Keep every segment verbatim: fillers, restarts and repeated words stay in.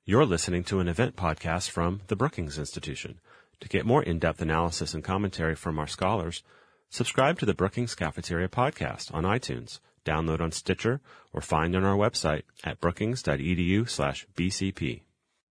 You're listening to an event podcast from the Brookings Institution. To get more in-depth analysis and commentary from our scholars, subscribe to the Brookings Cafeteria podcast on iTunes, download on Stitcher, or find on our website at brookings.edu slash BCP.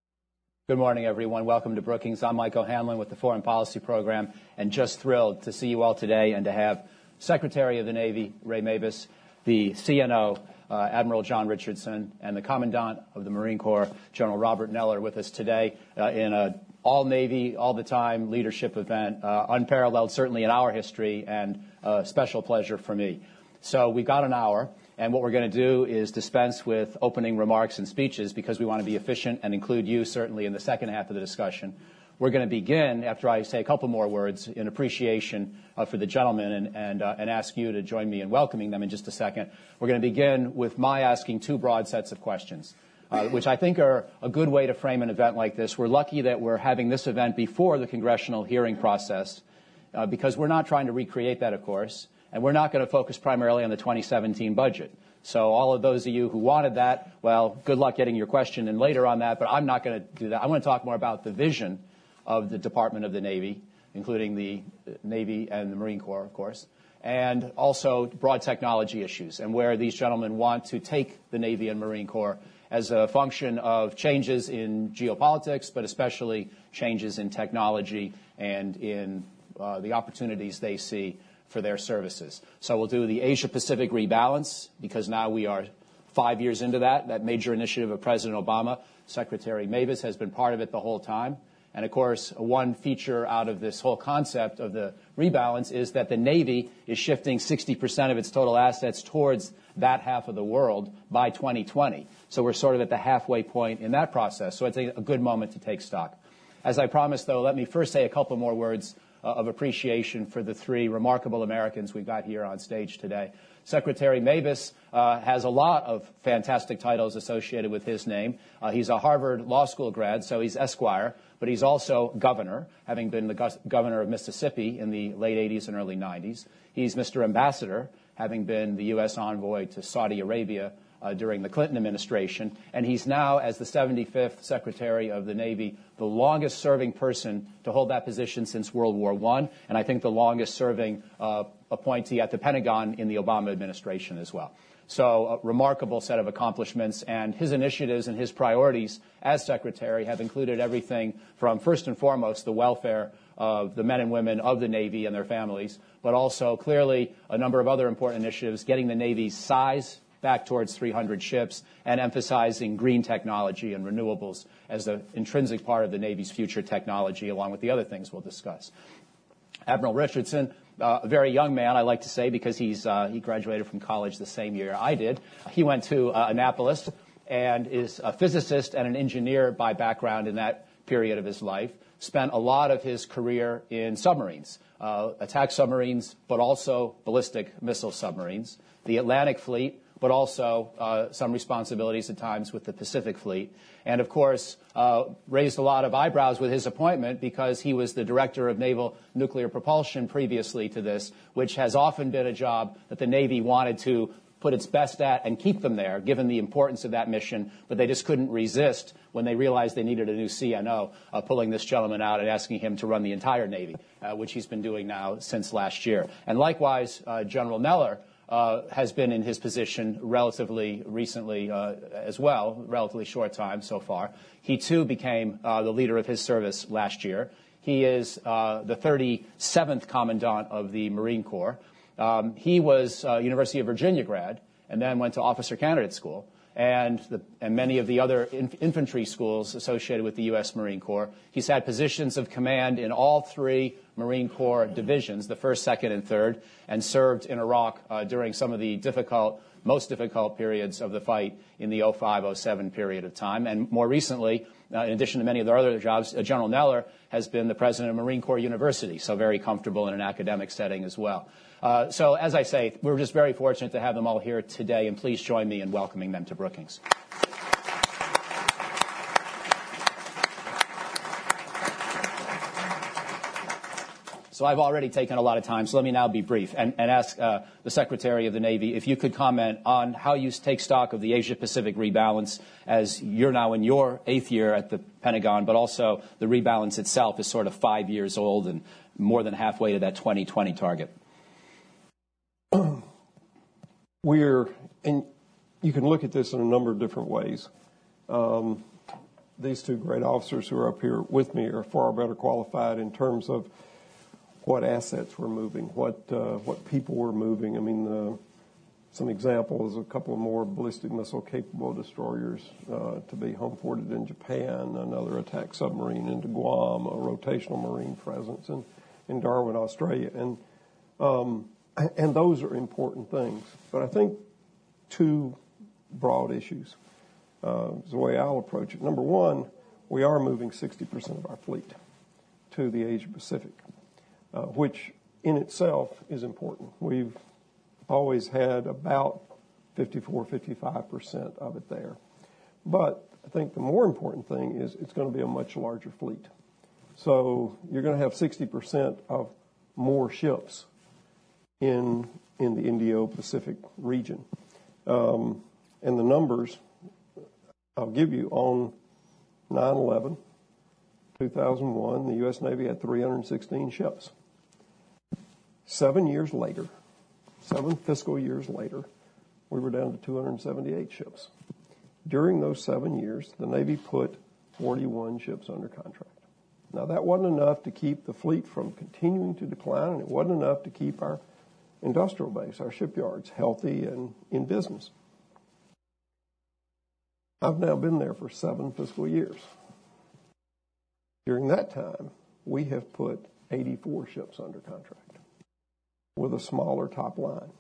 Good morning, everyone. Welcome to Brookings. I'm Mike O'Hanlon with the Foreign Policy Program, and just thrilled to see you all today and to have Secretary of the Navy, Ray Mabus, the C N O, uh, Admiral John Richardson, and the Commandant of the Marine Corps, General Robert Neller, with us today uh, in a all-Navy, all-the-time leadership event, uh, unparalleled certainly in our history, and a special pleasure for me. So we've got an hour, and what we're going to do is dispense with opening remarks and speeches because we want to be efficient and include you certainly in the second half of the discussion. We're going to begin, after I say a couple more words, in appreciation uh, for the gentlemen and, and, uh, and ask you to join me in welcoming them in just a second. We're going to begin with my asking two broad sets of questions, uh, which I think are a good way to frame an event like this. We're lucky that we're having this event before the congressional hearing process uh, because we're not trying to recreate that, of course, and we're not going to focus primarily on the twenty seventeen budget. So all of those of you who wanted that, well, good luck getting your question in later on that, but I'm not going to do that. I want to talk more about the vision of the Department of the Navy, including the Navy and the Marine Corps, of course, and also broad technology issues and where these gentlemen want to take the Navy and Marine Corps as a function of changes in geopolitics, but especially changes in technology and in uh, the opportunities they see for their services. So we'll do the Asia-Pacific rebalance because now we are five years into that, that major initiative of President Obama. Secretary Mabus has been part of it the whole time. And, of course, one feature out of this whole concept of the rebalance is that the Navy is shifting sixty percent of its total assets towards that half of the world by twenty twenty. So we're sort of at the halfway point in that process. So it's a, a good moment to take stock. As I promised, though, let me first say a couple more words uh, of appreciation for the three remarkable Americans we've got here on stage today. Secretary Mabus uh, has a lot of fantastic titles associated with his name. Uh, he's a Harvard Law School grad, so he's Esquire, but he's also governor, having been the go- governor of Mississippi in the late eighties and early nineties. He's Mister Ambassador, having been the U S envoy to Saudi Arabia uh, during the Clinton administration. And he's now, as the seventy-fifth Secretary of the Navy, the longest-serving person to hold that position since World War One, and I think the longest-serving uh, appointee at the Pentagon in the Obama administration as well. So a remarkable set of accomplishments, and his initiatives and his priorities as Secretary have included everything from, first and foremost, the welfare of the men and women of the Navy and their families, but also clearly a number of other important initiatives, getting the Navy's size back towards three hundred ships and emphasizing green technology and renewables as an intrinsic part of the Navy's future technology, along with the other things we'll discuss. Admiral Richardson, Uh, a very young man, I like to say, because he's uh, he graduated from college the same year I did. He went to uh, Annapolis and is a physicist and an engineer by background in that period of his life. Spent a lot of his career in submarines, uh, attack submarines, but also ballistic missile submarines, the Atlantic Fleet, but also uh, some responsibilities at times with the Pacific Fleet. And, of course, uh, raised a lot of eyebrows with his appointment because he was the director of naval nuclear propulsion previously to this, which has often been a job that the Navy wanted to put its best at and keep them there, given the importance of that mission, but they just couldn't resist when they realized they needed a new C N O, uh, pulling this gentleman out and asking him to run the entire Navy, uh, which he's been doing now since last year. And likewise, uh, General Neller Uh, has been in his position relatively recently uh, as well, relatively short time so far. He, too, became uh, the leader of his service last year. He is uh, the thirty-seventh Commandant of the Marine Corps. Um, he was uh, University of Virginia grad and then went to Officer Candidate School and, the, and many of the other inf- infantry schools associated with the U S Marine Corps. He's had positions of command in all three Marine Corps divisions, the first, second, and third, and served in Iraq uh, during some of the difficult, most difficult periods of the fight in the oh five oh seven period of time. And more recently, uh, in addition to many of their other jobs, uh, General Neller has been the president of Marine Corps University, so very comfortable in an academic setting as well. Uh, so, as I say, we're just very fortunate to have them all here today, and please join me in welcoming them to Brookings. So I've already taken a lot of time, so let me now be brief and, and ask uh, the Secretary of the Navy if you could comment on how you take stock of the Asia-Pacific rebalance as you're now in your eighth year at the Pentagon, but also the rebalance itself is sort of five years old and more than halfway to that twenty twenty target. We're, and you can look at this in a number of different ways. Um, these two great officers who are up here with me are far better qualified in terms of what assets were moving, what uh, what people were moving. I mean, uh, some examples, a couple of more ballistic missile capable destroyers uh, to be home ported in Japan, another attack submarine into Guam, a rotational marine presence in, in Darwin, Australia. And um, And those are important things. But I think two broad issues uh, is the way I'll approach it. Number one, we are moving sixty percent of our fleet to the Asia Pacific, uh, which in itself is important. We've always had about fifty-four, fifty-five percent of it there. But I think the more important thing is it's going to be a much larger fleet. So you're going to have sixty percent of more ships in in the Indo-Pacific region. Um, and the numbers I'll give you on nine eleven, two thousand one, the U S Navy had three hundred sixteen ships. Seven years later, seven fiscal years later, we were down to two hundred seventy-eight ships. During those seven years, the Navy put forty-one ships under contract. Now, that wasn't enough to keep the fleet from continuing to decline, and it wasn't enough to keep our industrial base, our shipyards, healthy and in business. I've now been there for seven fiscal years. During that time, we have put eighty-four ships under contract with a smaller top line.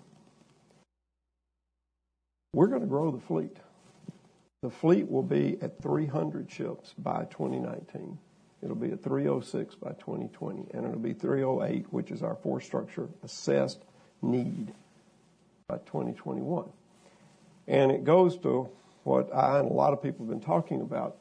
We're going to grow the fleet. The fleet will be at three hundred ships by twenty nineteen. It'll be at three oh six by twenty twenty, and it'll be three oh eight, which is our force structure assessed need, by twenty twenty-one. And it goes to what I and a lot of people have been talking about.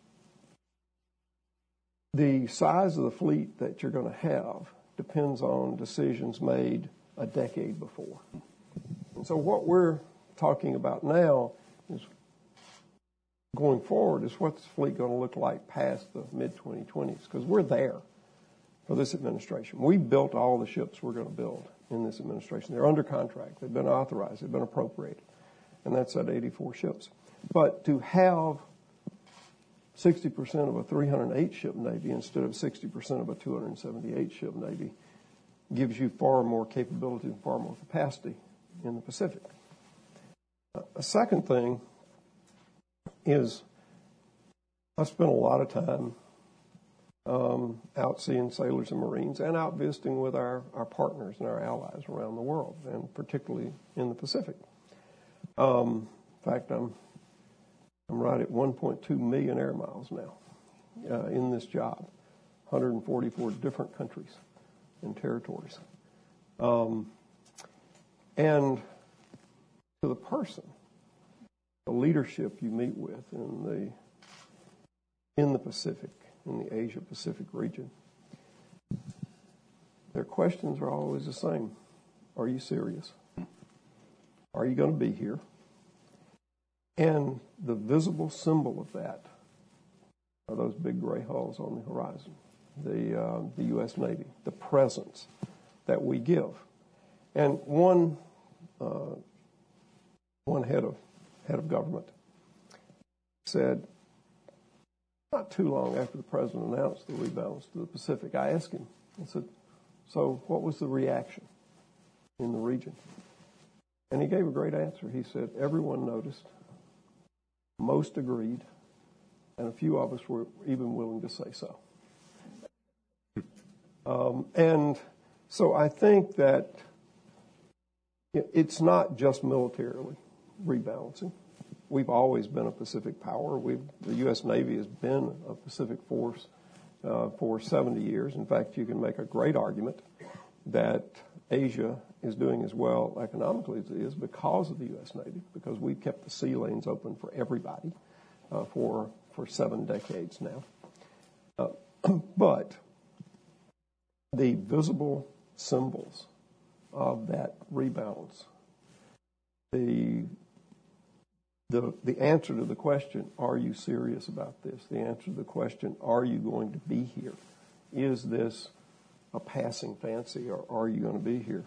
The size of the fleet that you're going to have depends on decisions made a decade before. And so what we're talking about now is going forward is what's the fleet going to look like past the mid twenty twenties, because we're there for this administration. We built all the ships we're going to build in this administration. They're under contract. They've been authorized. They've been appropriated. And that's at eighty-four ships. But to have sixty percent of a three hundred eight ship Navy instead of sixty percent of a two hundred seventy-eight ship Navy gives you far more capability and far more capacity in the Pacific. A second thing is I spent a lot of time um, out seeing sailors and Marines and out visiting with our, our partners and our allies around the world, and particularly in the Pacific. Um, in fact, I'm I'm right at one point two million air miles now uh, in this job, one hundred forty-four different countries and territories. Um, and to the person, the leadership you meet with in the in the Pacific, in the Asia-Pacific region, their questions are always the same. Are you serious? Are you going to be here? And the visible symbol of that are those big gray hulls on the horizon, the uh, the U S Navy, the presence that we give. And one uh, one head of head of government said, not too long after the president announced the rebalance to the Pacific, I asked him, I said, so what was the reaction in the region? And he gave a great answer. He said, everyone noticed, most agreed, and a few of us were even willing to say so. Um, and so I think that it's not just militarily rebalancing. We've always been a Pacific power. We've, the U S Navy has been a Pacific force uh, for seventy years. In fact, you can make a great argument that Asia is doing as well economically as it is because of the U S Navy, because we've kept the sea lanes open for everybody uh, for for seven decades now. Uh, but the visible symbols of that rebalance, the the the answer to the question, are you serious about this? The answer to the question, are you going to be here? Is this a passing fancy, or are you going to be here?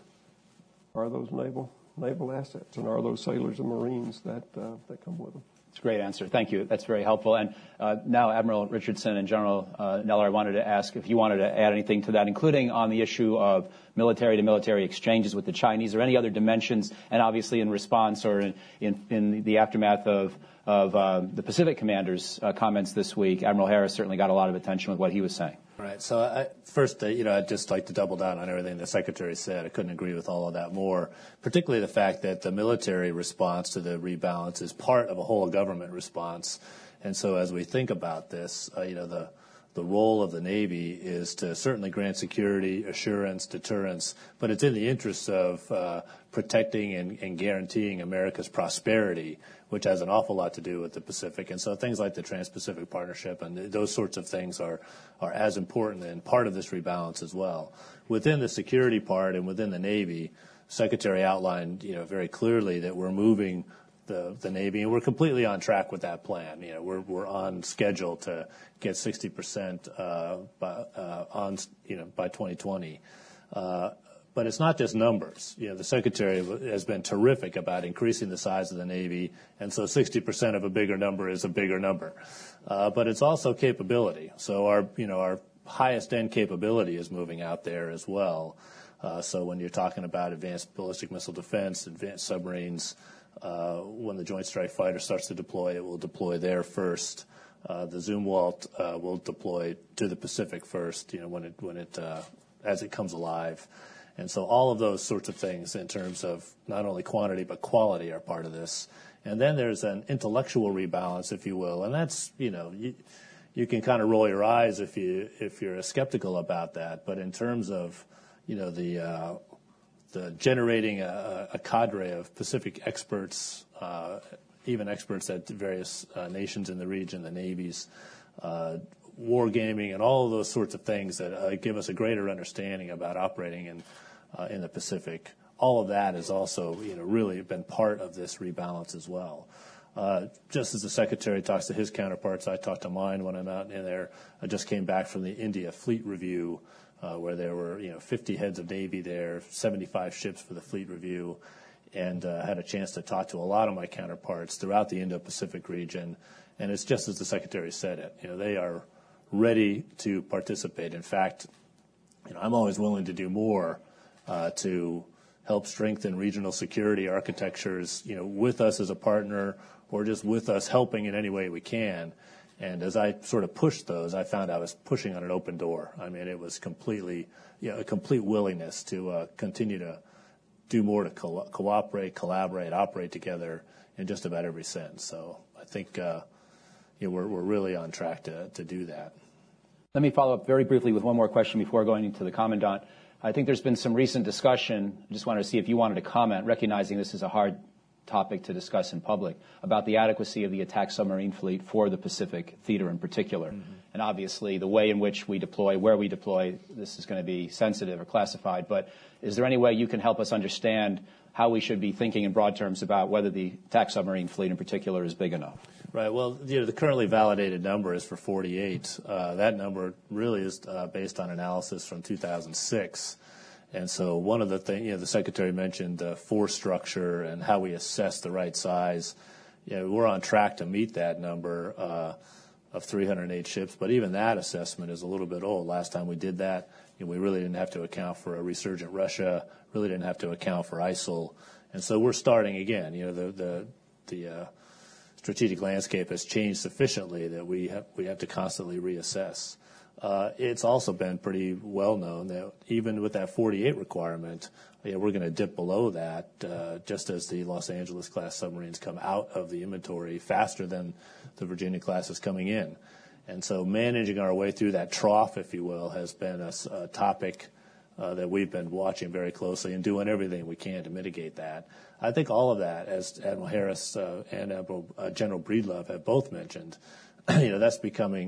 Are those naval naval assets, and are those sailors and Marines that uh, that come with them? It's a great answer. Thank you. That's very helpful. And uh, now, Admiral Richardson and General uh, Neller, I wanted to ask if you wanted to add anything to that, including on the issue of military-to-military exchanges with the Chinese, or any other dimensions, and obviously in response or in, in, in the aftermath of, of uh, the Pacific Commander's uh, comments this week. Admiral Harris certainly got a lot of attention with what he was saying. Right. So I, first, uh, you know, I'd just like to double down on everything the Secretary said. I couldn't agree with all of that more, particularly the fact that the military response to the rebalance is part of a whole government response. And so as we think about this, uh, you know, the the role of the Navy is to certainly grant security, assurance, deterrence, but it's in the interest of uh, protecting and, and guaranteeing America's prosperity, which has an awful lot to do with the Pacific. And so things like the Trans-Pacific Partnership and those sorts of things are, are as important and part of this rebalance as well. Within the security part and within the Navy, Secretary outlined, you know, very clearly that we're moving the, the Navy, and we're completely on track with that plan. You know, we're, we're on schedule to get sixty percent uh, by, uh, on, you know, by twenty twenty. Uh, But it's not just numbers. You know, the Secretary has been terrific about increasing the size of the Navy, and so sixty percent of a bigger number is a bigger number. Uh, but it's also capability. So our, you know, our highest end capability is moving out there as well. Uh, so when you're talking about advanced ballistic missile defense, advanced submarines, uh, when the Joint Strike Fighter starts to deploy, it will deploy there first. Uh, the Zumwalt uh, will deploy to the Pacific first, you know, when it, when it, uh, as it comes alive. And so all of those sorts of things in terms of not only quantity but quality are part of this. And then there's an intellectual rebalance, if you will, and that's, you know, you, you can kind of roll your eyes if you if you're skeptical about that. But in terms of, you know, the uh, the generating a, a cadre of Pacific experts, uh, even experts at various uh, nations in the region, the navies, uh, wargaming, and all of those sorts of things that uh, give us a greater understanding about operating in uh, in the Pacific. All of that has also, you know, really been part of this rebalance as well. Uh, just as the Secretary talks to his counterparts, I talk to mine when I'm out in there. I just came back from the India Fleet Review, uh, where there were, you know, fifty heads of Navy there, seventy-five ships for the Fleet Review, and uh, had a chance to talk to a lot of my counterparts throughout the Indo-Pacific region. And it's just as the Secretary said it. You know, they are ready to participate. In fact, you know, I'm always willing to do more uh, to help strengthen regional security architectures, you know, with us as a partner or just with us helping in any way we can. And as I sort of pushed those, I found I was pushing on an open door. I mean, it was completely, you know, a complete willingness to uh, continue to do more to co- cooperate, collaborate, operate together in just about every sense. So I think, uh, you know, we're, we're really on track to, to do that. Let me follow up very briefly with one more question before going into the Commandant. I think there's been some recent discussion. I just wanted to see if you wanted to comment, recognizing this is a hard topic to discuss in public, about the adequacy of the attack submarine fleet for the Pacific theater in particular. Mm-hmm. And obviously the way in which we deploy, where we deploy, this is going to be sensitive or classified. But is there any way you can help us understand how we should be thinking in broad terms about whether the attack submarine fleet in particular is big enough? Right. Well, you know, the currently validated number is for forty-eight. Uh, that number really is uh, based on analysis from two thousand six. And so one of the things, you know, the Secretary mentioned uh, force structure and how we assess the right size. You know, we're on track to meet that number uh, of three hundred eight ships, but even that assessment is a little bit old. Last time we did that, you know, we really didn't have to account for a resurgent Russia, really didn't have to account for ISIL. And so we're starting again. You know, the, the, the uh, strategic landscape has changed sufficiently that we have, we have to constantly reassess. Uh, it's also been pretty well known that even with that forty-eight requirement, you know, we're going to dip below that uh, just as the Los Angeles class submarines come out of the inventory faster than the Virginia class is coming in. And so managing our way through that trough, if you will, has been a, a topic uh, that we've been watching very closely and doing everything we can to mitigate that. I think all of that, as Admiral Harris uh, and Admiral uh, General Breedlove have both mentioned, you know, that's becoming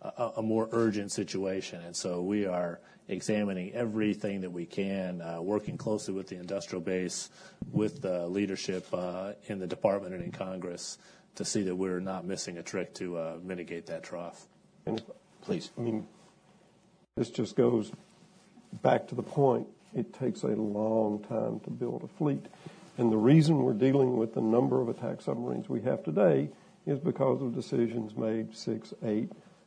a, a more urgent situation. And so we are examining everything that we can, uh, working closely with the industrial base, with the leadership uh, in the department and in Congress to see that we're not missing a trick to uh, mitigate that trough. And Please. I mean, this just goes back to the point. It takes a long time to build a fleet. And the reason we're dealing with the number of attack submarines we have today is because of decisions made six, eight,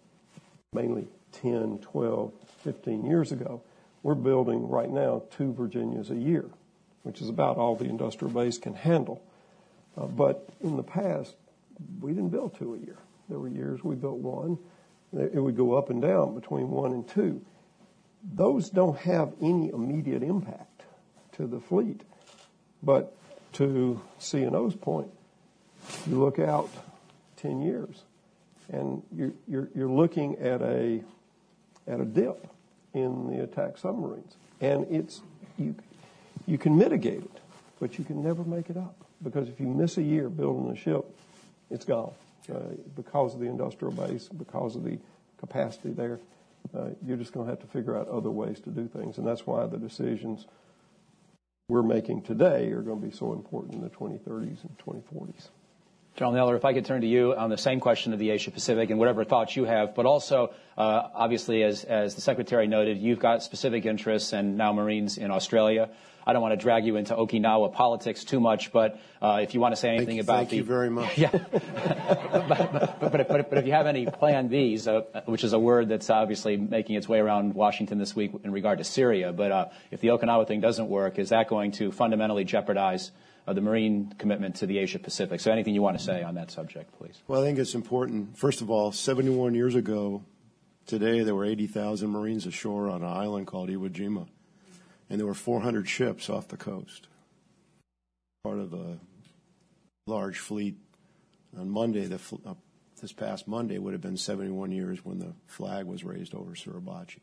mainly ten, twelve, fifteen years ago. We're building right now two Virginias a year, which is about all the industrial base can handle. Uh, but in the past, we didn't build two a year. There were years we built one. It would go up and down between one and two. Those don't have any immediate impact to the fleet. But to C and O's point, you look out ten years, and you're, you're, you're looking at a at a dip in the attack submarines, and it's you you can mitigate it, but you can never make it up, because if you miss a year building a ship, it's gone uh, because of the industrial base, because of the capacity there. Uh, you're just going to have to figure out other ways to do things, and that's why the decisions we're making today are going to be so important in the twenty thirties and twenty forties. General Neller, if I could turn to you on the same question of the Asia Pacific and whatever thoughts you have, but also, uh, obviously, as, as the Secretary noted, you've got specific interests and now Marines in Australia. I don't want to drag you into Okinawa politics too much, but uh, if you want to say anything thank, about thank the... Thank you very much. Yeah. but, but, but, but, but if you have any plan Bs, uh, which is a word that's obviously making its way around Washington this week in regard to Syria, but uh, if the Okinawa thing doesn't work, is that going to fundamentally jeopardize uh, the Marine commitment to the Asia Pacific? So anything you want to say on that subject, please. Well, I think it's important. First of all, seventy-one years ago, today there were eighty thousand Marines ashore on an island called Iwo Jima. And there were four hundred ships off the coast, part of a large fleet. On Monday, the, uh, this past Monday, would have been seventy-one years when the flag was raised over Suribachi.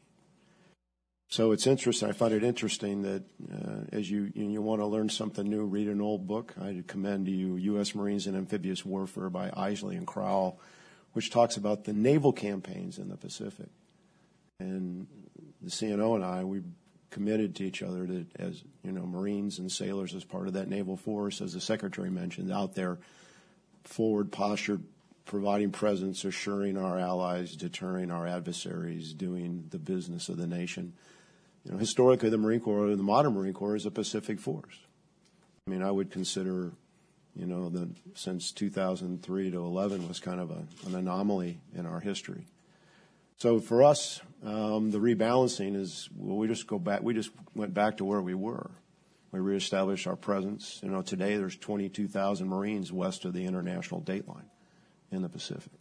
So it's interesting. I find it interesting that uh, as you you, you want to learn something new, read an old book. I commend to you U S Marines and Amphibious Warfare by Isley and Crowell, which talks about the naval campaigns in the Pacific. And the C N O and I, we committed to each other to, as you know, Marines and sailors as part of that naval force, as the Secretary mentioned, out there, forward postured, providing presence, assuring our allies, deterring our adversaries, doing the business of the nation. You know, historically, the Marine Corps, the modern Marine Corps, is a Pacific force. I mean, I would consider, you know, that since two thousand three to eleven was kind of a, an anomaly in our history. So for us, um, the rebalancing is, well, we just go back, we just went back to where we were. We reestablished our presence. You know, today there's twenty-two thousand Marines west of the international date line in the Pacific.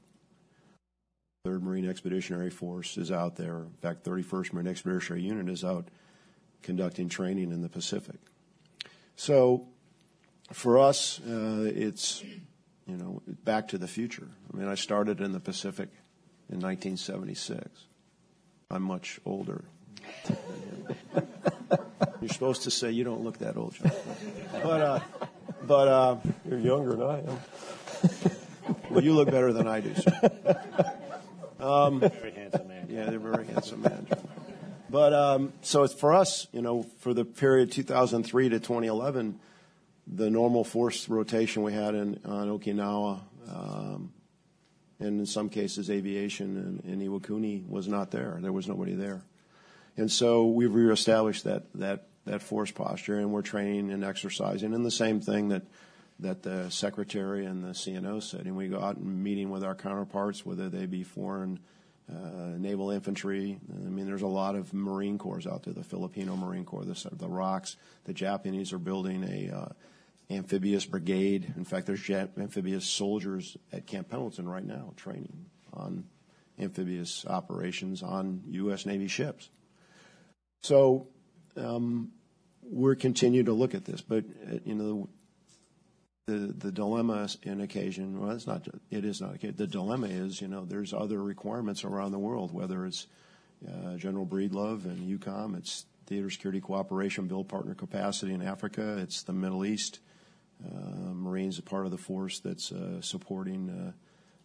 third Marine Expeditionary Force is out there. In fact, thirty-first Marine Expeditionary Unit is out conducting training in the Pacific. So for us, uh, it's, you know, back to the future. I mean, I started in the Pacific in nineteen seventy-six. I'm much older than him. You're supposed to say you don't look that old, John. But, uh, but uh, you're younger than I am. Well, you look better than I do, sir. Um, very handsome man. Yeah, they're very handsome man. But um, so it's for us, you know, for the period two thousand three to twenty eleven, the normal force rotation we had in on Okinawa, um, and in some cases aviation in, in Iwakuni was not there. There was nobody there. And so we've reestablished that, that, that force posture, and we're training and exercising. And the same thing that, that the Secretary and the C N O said. And we go out and meeting with our counterparts, whether they be foreign uh, naval infantry. I mean, there's a lot of Marine Corps out there, the Filipino Marine Corps, the, the ROKs. The Japanese are building a uh, amphibious brigade. In fact, there's jet, amphibious soldiers at Camp Pendleton right now training on amphibious operations on U S Navy ships. So um, we're continuing to look at this, but uh, you know, the the dilemma in occasion. Well, it's not. It is not. The dilemma is, you know, there's other requirements around the world. Whether it's uh, General Breedlove and U COM, it's theater security cooperation, build partner capacity in Africa. It's the Middle East. Uh, Marines are part of the force that's uh, supporting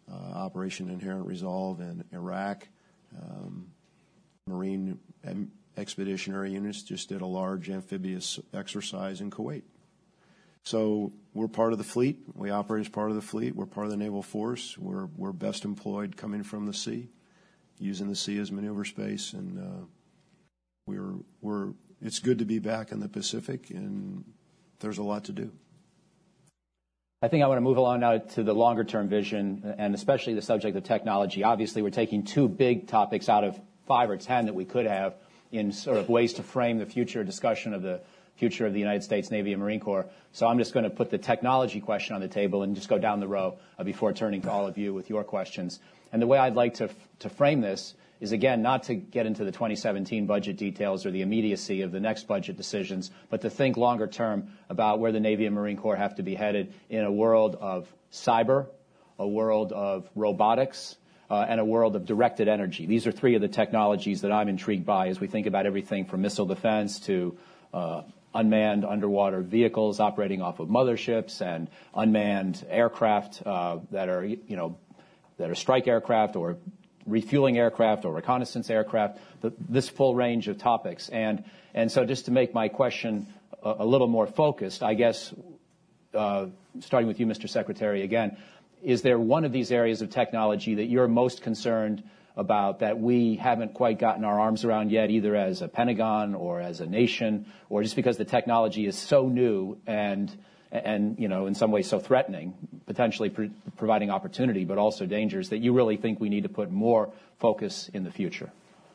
uh, Operation Inherent Resolve in Iraq. Um, Marine Expeditionary Units just did a large amphibious exercise in Kuwait. So we're part of the fleet. We operate as part of the fleet. We're part of the naval force. We're we're best employed coming from the sea, using the sea as maneuver space, and uh, we're we're. It's good to be back in the Pacific, and there's a lot to do. I think I want to move along now to the longer-term vision, and especially the subject of technology. Obviously, we're taking two big topics out of five or ten that we could have in sort of ways to frame the future discussion of the future of the United States Navy and Marine Corps. So I'm just going to put the technology question on the table and just go down the row uh, before turning to all of you with your questions. And the way I'd like to to frame this is, again, not to get into the twenty seventeen budget details or the immediacy of the next budget decisions, but to think longer term about where the Navy and Marine Corps have to be headed in a world of cyber, a world of robotics, uh, and a world of directed energy. These are three of the technologies that I'm intrigued by as we think about everything from missile defense to uh, unmanned underwater vehicles operating off of motherships and unmanned aircraft uh, that are, you know, that are strike aircraft or refueling aircraft or reconnaissance aircraft, the, this full range of topics. And, and so just to make my question a, a little more focused, I guess, uh, starting with you, Mister Secretary, again, is there one of these areas of technology that you're most concerned about that we haven't quite gotten our arms around yet, either as a Pentagon or as a nation, or just because the technology is so new and, and you know, in some ways so threatening, potentially pr- providing opportunity, but also dangers, that you really think we need to put more focus in the future?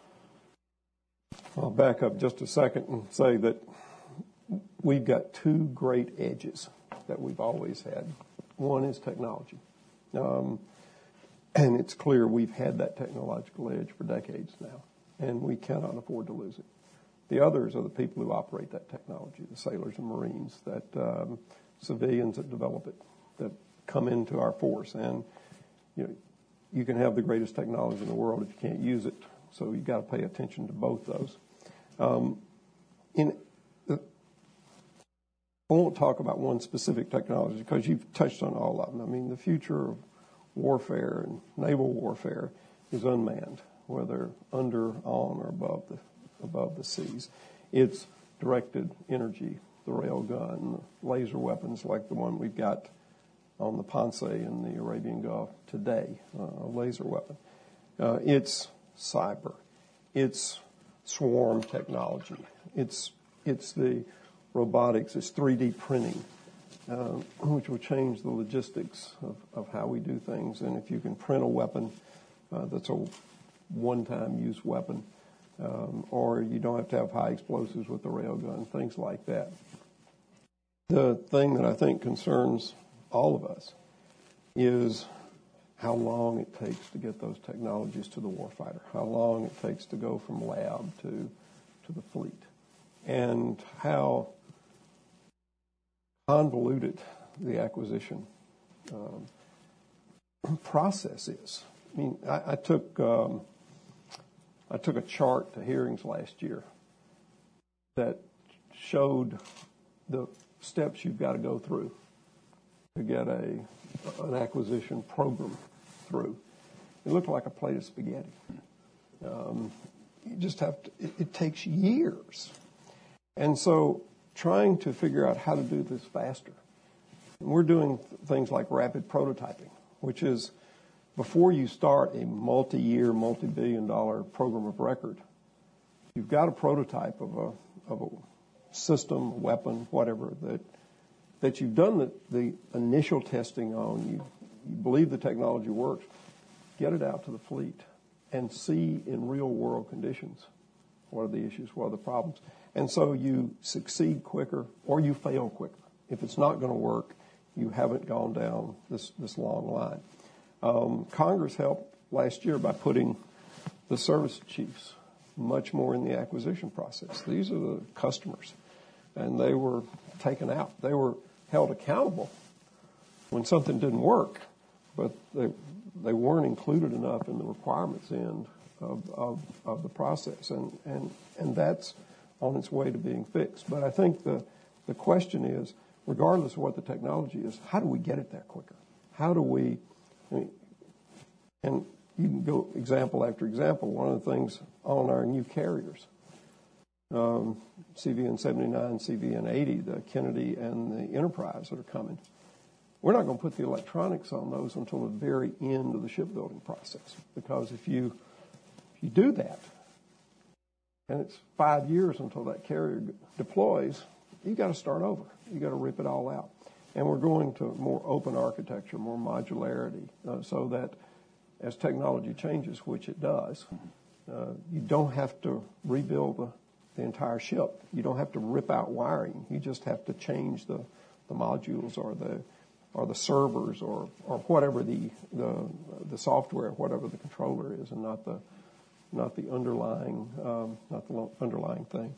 I'll back up just a second and say that we've got two great edges that we've always had. One is technology. Um, And it's clear we've had that technological edge for decades now, and we cannot afford to lose it. The others are the people who operate that technology, the sailors and Marines, that um, civilians that develop it, that come into our force. And you know, you can have the greatest technology in the world if you can't use it. So you've got to pay attention to both those. Um, in the, I won't talk about one specific technology because you've touched on all of them. I mean, the future of warfare and naval warfare is unmanned, whether under, on, or above the above the seas. It's directed energy, the rail gun, the laser weapons like the one we've got on the Ponce in the Arabian Gulf today, uh, a laser weapon. Uh, it's cyber. It's swarm technology. It's it's the robotics. It's three D printing. Uh, which will change the logistics of, of how we do things. And if you can print a weapon uh, that's a one-time use weapon, um, or you don't have to have high explosives with the railgun, things like that. The thing that I think concerns all of us is how long it takes to get those technologies to the warfighter, how long it takes to go from lab to, to the fleet, and how convoluted the acquisition um, process is. I mean, I, I took um, I took a chart to hearings last year that showed the steps you've got to go through to get a an acquisition program through. It looked like a plate of spaghetti. Um, you just have to. It, it takes years, and so. Trying to figure out how to do this faster. And we're doing things like rapid prototyping, which is before you start a multi-year, multi-billion dollar program of record, you've got a prototype of a, of a system, a weapon, whatever, that that you've done the, the initial testing on, you, you believe the technology works, get it out to the fleet and see in real world conditions what are the issues, what are the problems. And so you succeed quicker or you fail quicker. If it's not going to work, you haven't gone down this, this long line. Um, Congress helped last year by putting the service chiefs much more in the acquisition process. These are the customers, and they were taken out. They were held accountable when something didn't work, but they they weren't included enough in the requirements end of, of, of the process, and, and, and that's on its way to being fixed. But I think the, the question is, regardless of what the technology is, how do we get it there quicker? How do we, I mean, And you can go example after example. One of the things on our new carriers, um, C V N seventy-nine, C V N eighty, the Kennedy and the Enterprise that are coming, we're not going to put the electronics on those until the very end of the shipbuilding process. Because if you if you do that, and it's five years until that carrier deploys, you got to start over. You got to rip it all out. And we're going to more open architecture, more modularity, uh, so that as technology changes, which it does, uh, you don't have to rebuild the, the entire ship. You don't have to rip out wiring. You just have to change the, the modules or the or the servers or, or whatever the, the the software, whatever the controller is, and not the not the underlying um, not the underlying thing.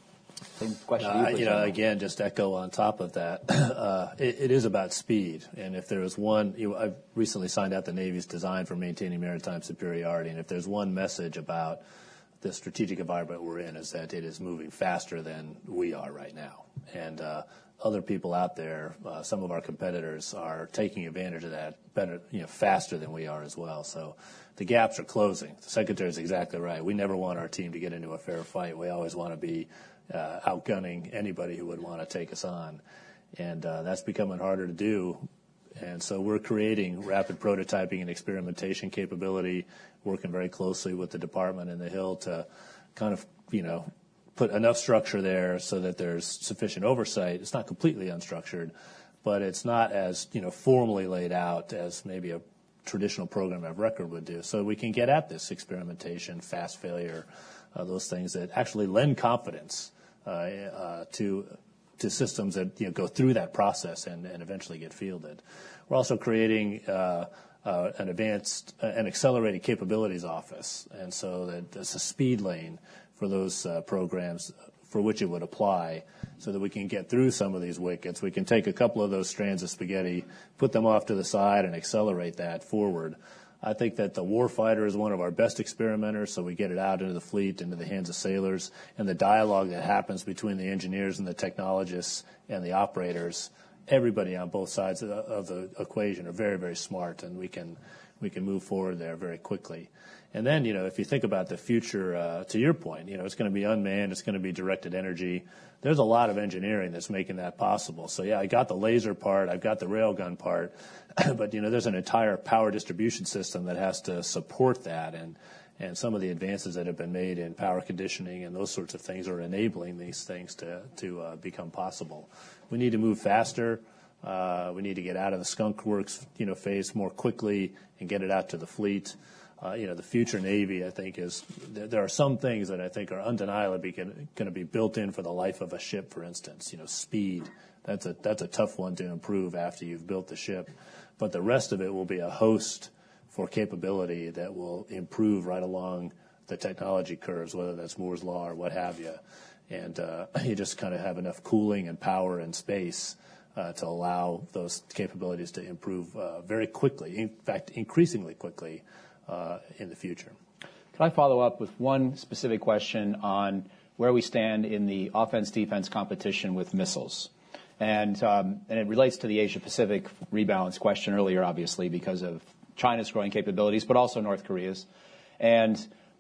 Same question. Uh, you, you know, again, just echo on top of that. Uh, it, it is about speed, and if there is one, you know, I've recently signed out the Navy's design for maintaining maritime superiority, and if there's one message about the strategic environment we're in, is that it is moving faster than we are right now, and uh, other people out there, uh, some of our competitors, are taking advantage of that better, you know, faster than we are as well. So the gaps are closing. The Secretary is exactly right. We never want our team to get into a fair fight. We always want to be uh, outgunning anybody who would want to take us on. And uh, that's becoming harder to do. And so we're creating rapid prototyping and experimentation capability, working very closely with the department and the Hill to kind of, you know, put enough structure there so that there's sufficient oversight. It's not completely unstructured, but it's not as, you know, formally laid out as maybe a traditional program of record would do. So we can get at this experimentation, fast failure, uh, those things that actually lend confidence uh, uh, to to systems that, you know, go through that process and, and eventually get fielded. We're also creating uh, uh, an advanced, uh, an accelerated capabilities office, and so that it's a speed lane for those uh, programs for which it would apply, so that we can get through some of these wickets. We can take a couple of those strands of spaghetti, put them off to the side, and accelerate that forward. I think that the warfighter is one of our best experimenters, so we get it out into the fleet, into the hands of sailors, and the dialogue that happens between the engineers and the technologists and the operators, everybody on both sides of the, of the equation are very, very smart, and we can we can move forward there very quickly. And then, you know, if you think about the future, uh, to your point, you know, it's going to be unmanned, it's going to be directed energy. There's a lot of engineering that's making that possible. So, yeah, I got the laser part, I've got the railgun part, but, you know, there's an entire power distribution system that has to support that. And, and some of the advances that have been made in power conditioning and those sorts of things are enabling these things to, to uh, become possible. We need to move faster. Uh, we need to get out of the skunk works, you know, phase more quickly and get it out to the fleet. Uh, you know, the future Navy, I think, is there are some things that I think are undeniably going to be built in for the life of a ship, for instance. You know, speed. That's a that's a tough one to improve after you've built the ship. But the rest of it will be a host for capability that will improve right along the technology curves, whether that's Moore's Law or what have you. And uh, you just kind of have enough cooling and power and space uh, to allow those capabilities to improve uh, very quickly, in fact, increasingly quickly, Uh, in the future. Can I follow up with one specific question on where we stand in the offense-defense competition with missiles? And, um, and it relates to the Asia-Pacific rebalance question earlier, obviously, because of China's growing capabilities, but also North Korea's. And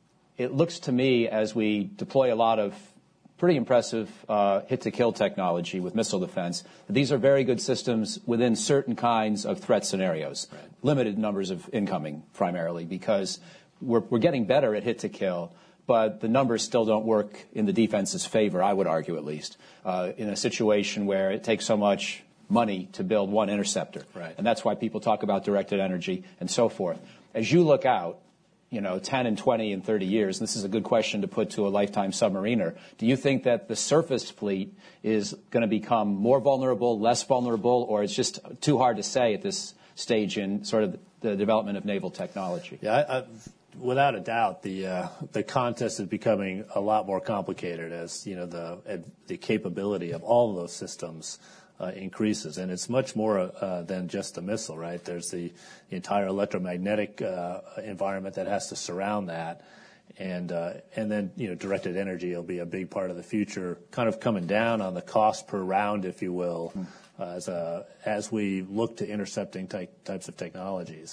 it looks to me, as we deploy a lot of pretty impressive uh, hit-to-kill technology with missile defense, that these are very good systems within certain kinds of threat scenarios. Right. Limited numbers of incoming, primarily, because we're, we're getting better at hit-to-kill, but the numbers still don't work in the defense's favor, I would argue at least, uh, in a situation where it takes so much money to build one interceptor. Right. And that's why people talk about directed energy and so forth. As you look out, you know, ten and twenty and thirty years, and this is a good question to put to a lifetime submariner, do you think that the surface fleet is going to become more vulnerable, less vulnerable, or it's just too hard to say at this stage in sort of the development of naval technology? Yeah, I, I, without a doubt, the uh, the contest is becoming a lot more complicated as, you know, the the capability of all of those systems Uh, increases, and it's much more uh, than just the missile, right? There's the, the entire electromagnetic uh, environment that has to surround that, and uh, and then, you know, directed energy will be a big part of the future, kind of coming down on the cost per round, if you will, uh, as a, as we look to intercepting ty- types of technologies.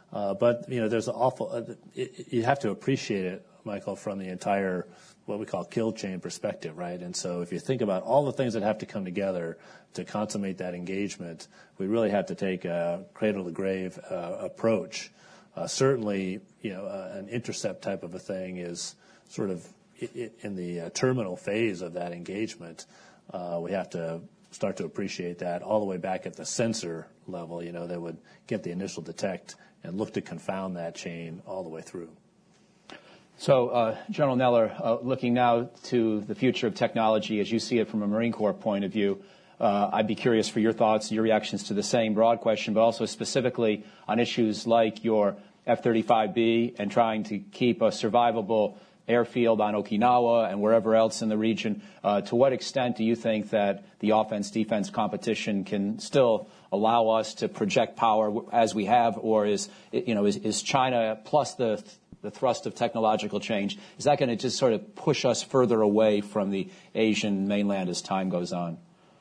Uh, but, you know, there's an awful, uh, it, you have to appreciate it, Michael, from the entire, what we call kill chain perspective, right? And so if you think about all the things that have to come together to consummate that engagement, we really have to take a cradle to grave uh, approach. Uh, certainly, you know, uh, an intercept type of a thing is sort of in the uh, terminal phase of that engagement. Uh, we have to start to appreciate that all the way back at the sensor level, you know, that would get the initial detect and look to confound that chain all the way through. So, uh, General Neller, uh, looking now to the future of technology as you see it from a Marine Corps point of view, uh, I'd be curious for your thoughts, your reactions to the same broad question, but also specifically on issues like your F thirty-five B and trying to keep a survivable airfield on Okinawa and wherever else in the region. Uh, to what extent do you think that the offense-defense competition can still allow us to project power as we have, or is, you know, is, is China plus the the thrust of technological change, is that going to just sort of push us further away from the Asian mainland as time goes on?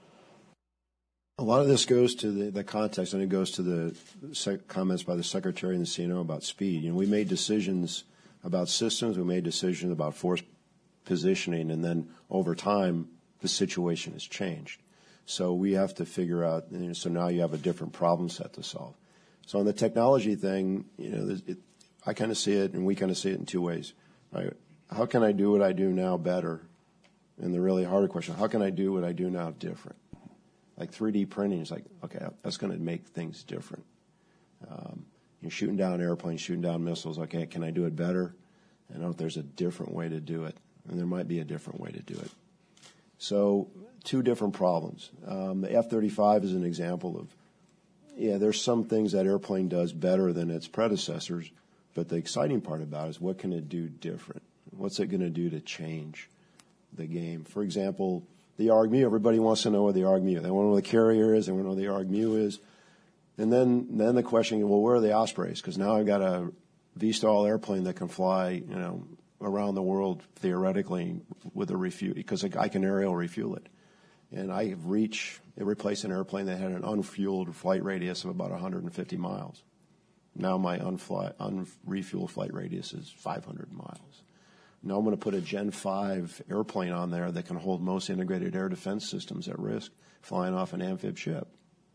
A lot of this goes to the, the context, and it goes to the sec- comments by the Secretary and the C N O about speed. You know, we made decisions about systems, we made decisions about force positioning, and then over time, the situation has changed. So we have to figure out, you know, so now you have a different problem set to solve. So on the technology thing, you know, it, I kind of see it, and we kind of see it in two ways. Right? How can I do what I do now better? And the really harder question, how can I do what I do now different? Like three D printing is like, okay, that's going to make things different. Um, you're shooting down airplanes, shooting down missiles. Okay, can I do it better? I know if there's a different way to do it, and there might be a different way to do it. So two different problems. Um, the F thirty-five is an example of, yeah, there's some things that airplane does better than its predecessors, but the exciting part about it is what can it do different? What's it going to do to change the game? For example, the A R G M U, everybody wants to know where the A R G M U is. They want to know where the carrier is. They want to know where the A R G M U is. And then, then the question, well, where are the Ospreys? Because now I've got a V-STOL airplane that can fly, you know, around the world theoretically with a refuel, because I can aerial refuel it. And I have reached, it replaced an airplane that had an unfueled flight radius of about one hundred fifty miles. Now my unfly, unrefueled flight radius is five hundred miles. Now I'm going to put a Gen five airplane on there that can hold most integrated air defense systems at risk, flying off an amphib ship.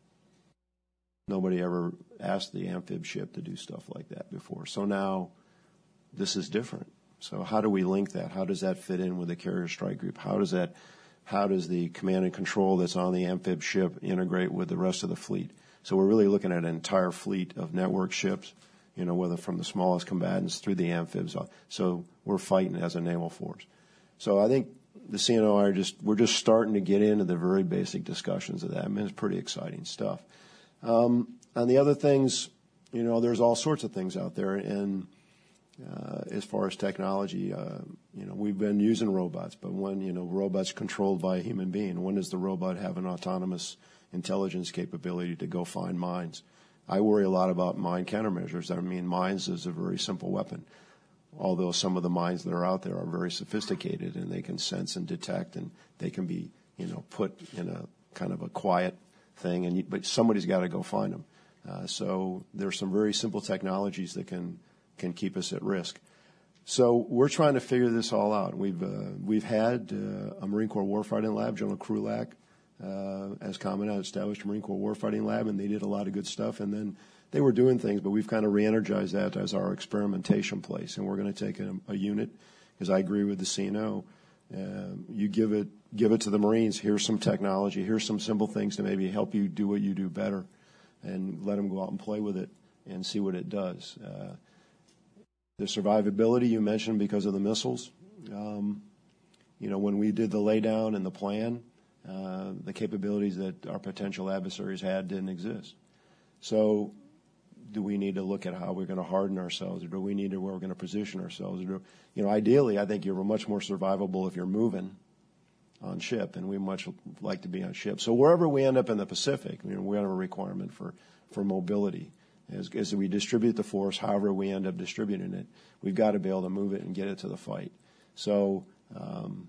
Nobody ever asked the amphib ship to do stuff like that before. So now this is different. So how do we link that? How does that fit in with the carrier strike group? How does that, how does the command and control that's on the amphib ship integrate with the rest of the fleet? So we're really looking at an entire fleet of network ships, you know, whether from the smallest combatants through the amphibs. So we're fighting as a naval force. So I think the C N O are just, we're just starting to get into the very basic discussions of that. I mean, it's pretty exciting stuff. Um, on the other things, you know, there's all sorts of things out there. And uh, as far as technology, uh, you know, we've been using robots, but when, you know, robots controlled by a human being, when does the robot have an autonomous intelligence capability to go find mines? I worry a lot about mine countermeasures. I mean, mines is a very simple weapon, although some of the mines that are out there are very sophisticated and they can sense and detect, and they can be, you know, put in a kind of a quiet thing, and you, but somebody's got to go find them. Uh, so there's some very simple technologies that can can keep us at risk. So we're trying to figure this all out. We've uh, we've had uh, a Marine Corps Warfighting Lab, General Krulak, uh, as commented, established a Marine Corps Warfighting Lab, and they did a lot of good stuff. And then they were doing things, but we've kind of re-energized that as our experimentation place. And we're going to take a, a unit, because I agree with the C N O. Uh, you give it give it to the Marines. Here's some technology. Here's some simple things to maybe help you do what you do better, and let them go out and play with it and see what it does. Uh, the survivability you mentioned because of the missiles. Um, you know, when we did the laydown and the plan, uh, the capabilities that our potential adversaries had didn't exist. So do we need to look at how we're going to harden ourselves, or do we need to where we're going to position ourselves? Or do, you know, ideally, I think you're much more survivable if you're moving on ship, and we much like to be on ship. So wherever we end up in the Pacific, you know, we have a requirement for, for mobility. As, as we distribute the force, however we end up distributing it, we've got to be able to move it and get it to the fight. So um,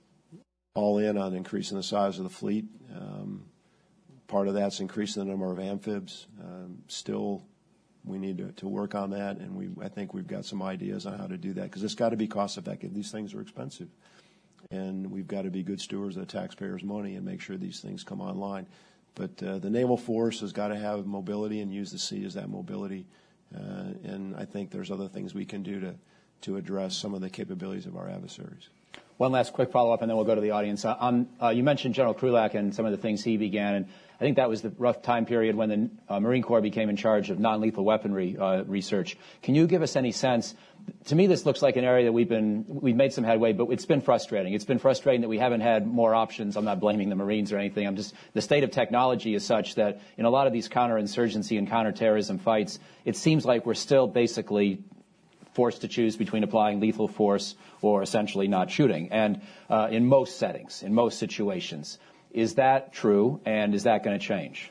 all in on increasing the size of the fleet. Um, part of that's increasing the number of amphibs. Um, still we need to, to work on that, and we I think we've got some ideas on how to do that because it's got to be cost effective. These things are expensive, and we've got to be good stewards of the taxpayers' money and make sure these things come online. But uh, the naval force has got to have mobility and use the sea as that mobility, uh, and I think there's other things we can do to to address some of the capabilities of our adversaries. One last quick follow-up, and then we'll go to the audience. Uh, on, uh, you mentioned General Krulak and some of the things he began, and I think that was the rough time period when the uh, Marine Corps became in charge of non-lethal weaponry uh, research. Can you give us any sense? To me, this looks like an area that we've been we've made some headway, but it's been frustrating. It's been frustrating that we haven't had more options. I'm not blaming the Marines or anything. I'm just the state of technology is such that in a lot of these counterinsurgency and counterterrorism fights, it seems like we're still basically forced to choose between applying lethal force or essentially not shooting, and uh, in most settings, in most situations. Is that true, and is that going to change?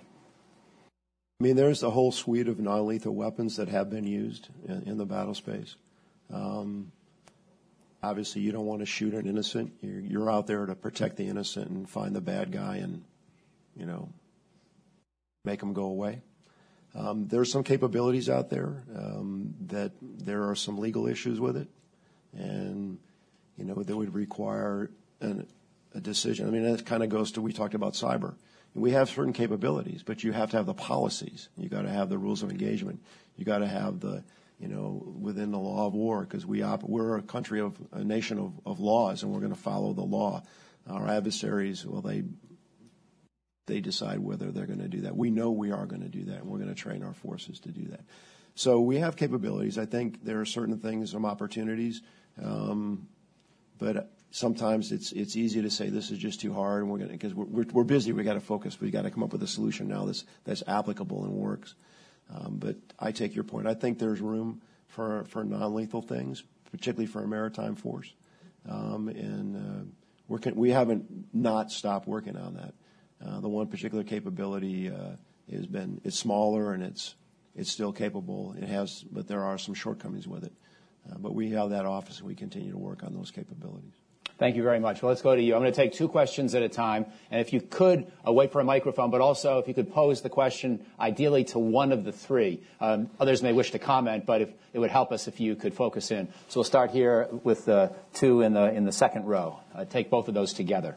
I mean, there's a whole suite of non-lethal weapons that have been used in, in the battle space. Um, obviously, you don't want to shoot an innocent. You're, you're out there to protect the innocent and find the bad guy and, you know, make them go away. Um, there are some capabilities out there um, that there are some legal issues with it, and you know that would require an, a decision. I mean, that kind of goes to we talked about cyber. We have certain capabilities, but you have to have the policies. You got to have the rules of engagement. You got to have the you know within the law of war because we op- we're a country of a nation of, of laws, and we're going to follow the law. Our adversaries, well, they. They decide whether they're going to do that. We know we are going to do that, and we're going to train our forces to do that. So we have capabilities. I think there are certain things, some opportunities, um, but sometimes it's it's easy to say this is just too hard, and we're going because we're, we're we're busy. We got to focus. We got to come up with a solution now that's that's applicable and works. Um, but I take your point. I think there's room for for non-lethal things, particularly for a maritime force, um, and uh, we're we haven't not stopped working on that. Uh, the one particular capability uh, has been it's smaller and it's it's still capable. It has, but there are some shortcomings with it. Uh, but we have that office and we continue to work on those capabilities. Thank you very much. Well, let's go to you. I'm going to take two questions at a time, and if you could uh, wait for a microphone, but also if you could pose the question ideally to one of the three. Um, others may wish to comment, but if, it would help us if you could focus in. So we'll start here with the uh, two in the in the second row. Uh, take both of those together.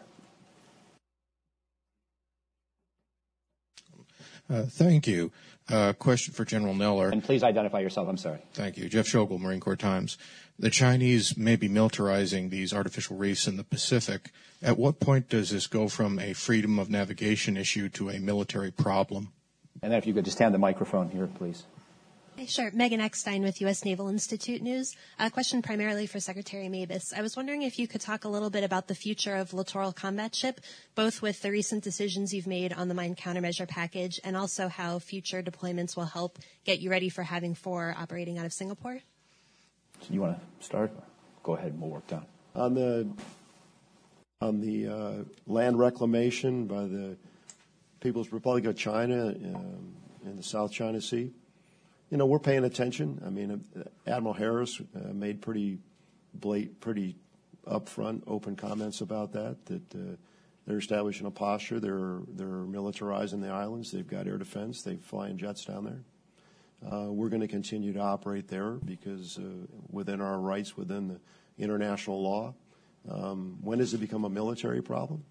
Uh, thank you. Uh, question for General Neller. And please identify yourself. I'm sorry. Thank you. Jeff Schogel, Marine Corps Times. The Chinese may be militarizing these artificial reefs in the Pacific. At what point does this go from a freedom of navigation issue to a military problem? And then if you could just hand the microphone here, please. Sure. Megan Eckstein with U S Naval Institute News. A question primarily for Secretary Mabus. I was wondering if you could talk a little bit about the future of littoral combat ship, both with the recent decisions you've made on the mine countermeasure package and also how future deployments will help get you ready for having four operating out of Singapore. So you want to start? Go ahead and we'll work down. On the, on the uh, land reclamation by the People's Republic of China um, in the South China Sea, you know, we're paying attention. I mean, uh, Admiral Harris uh, made pretty blat- pretty upfront, open comments about that, that uh, they're establishing a posture. They're they're militarizing the islands. They've got air defense. They're flying jets down there. Uh, we're going to continue to operate there because uh, within our rights, within the international law. Um, when does it become a military problem?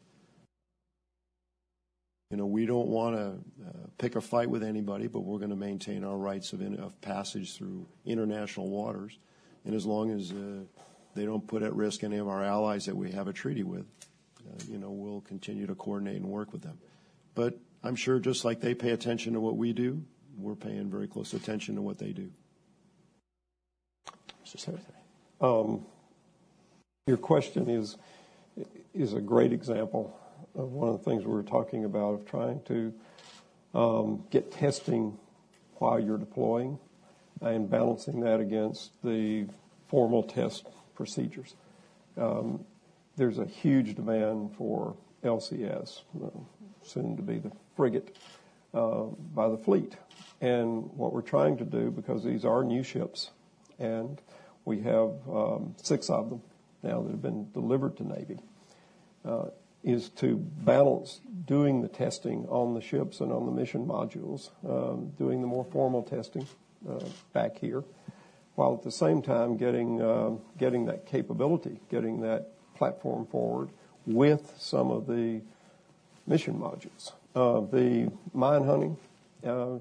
You know, we don't want to uh, pick a fight with anybody, but we're going to maintain our rights of, in, of passage through international waters. And as long as uh, they don't put at risk any of our allies that we have a treaty with, uh, you know, we'll continue to coordinate and work with them. But I'm sure just like they pay attention to what we do, we're paying very close attention to what they do. Mister Secretary. Um, your question is is a great example of one of the things we were talking about of trying to um, get testing while you're deploying and balancing that against the formal test procedures. Um, there's a huge demand for L C S, uh, soon to be the frigate, uh, by the fleet. And what we're trying to do, because these are new ships, and we have um, six of them now that have been delivered to Navy, uh, is to balance doing the testing on the ships and on the mission modules, um, doing the more formal testing uh, back here, while at the same time getting uh, getting that capability, getting that platform forward with some of the mission modules. Uh, the mine hunting, uh,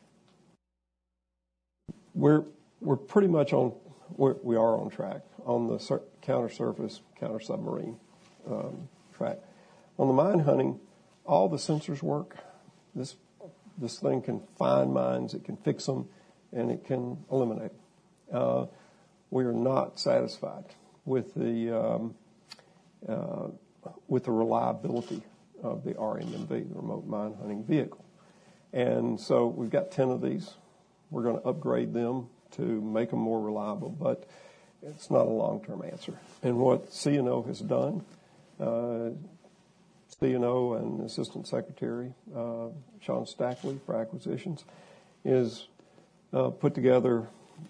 we're we're pretty much on we're, we are on track on the sur- counter surface, counter submarine um, track. On the mine hunting, all the sensors work. This this thing can find mines, it can fix them, and it can eliminate them. Uh, we are not satisfied with the um, uh, with the reliability of the R M M V, the remote mine hunting vehicle. And so we've got ten of these. We're going to upgrade them to make them more reliable, but it's not a long-term answer. And what C N O has done, uh, C N O and Assistant Secretary uh, Sean Stackley for Acquisitions, is uh, put together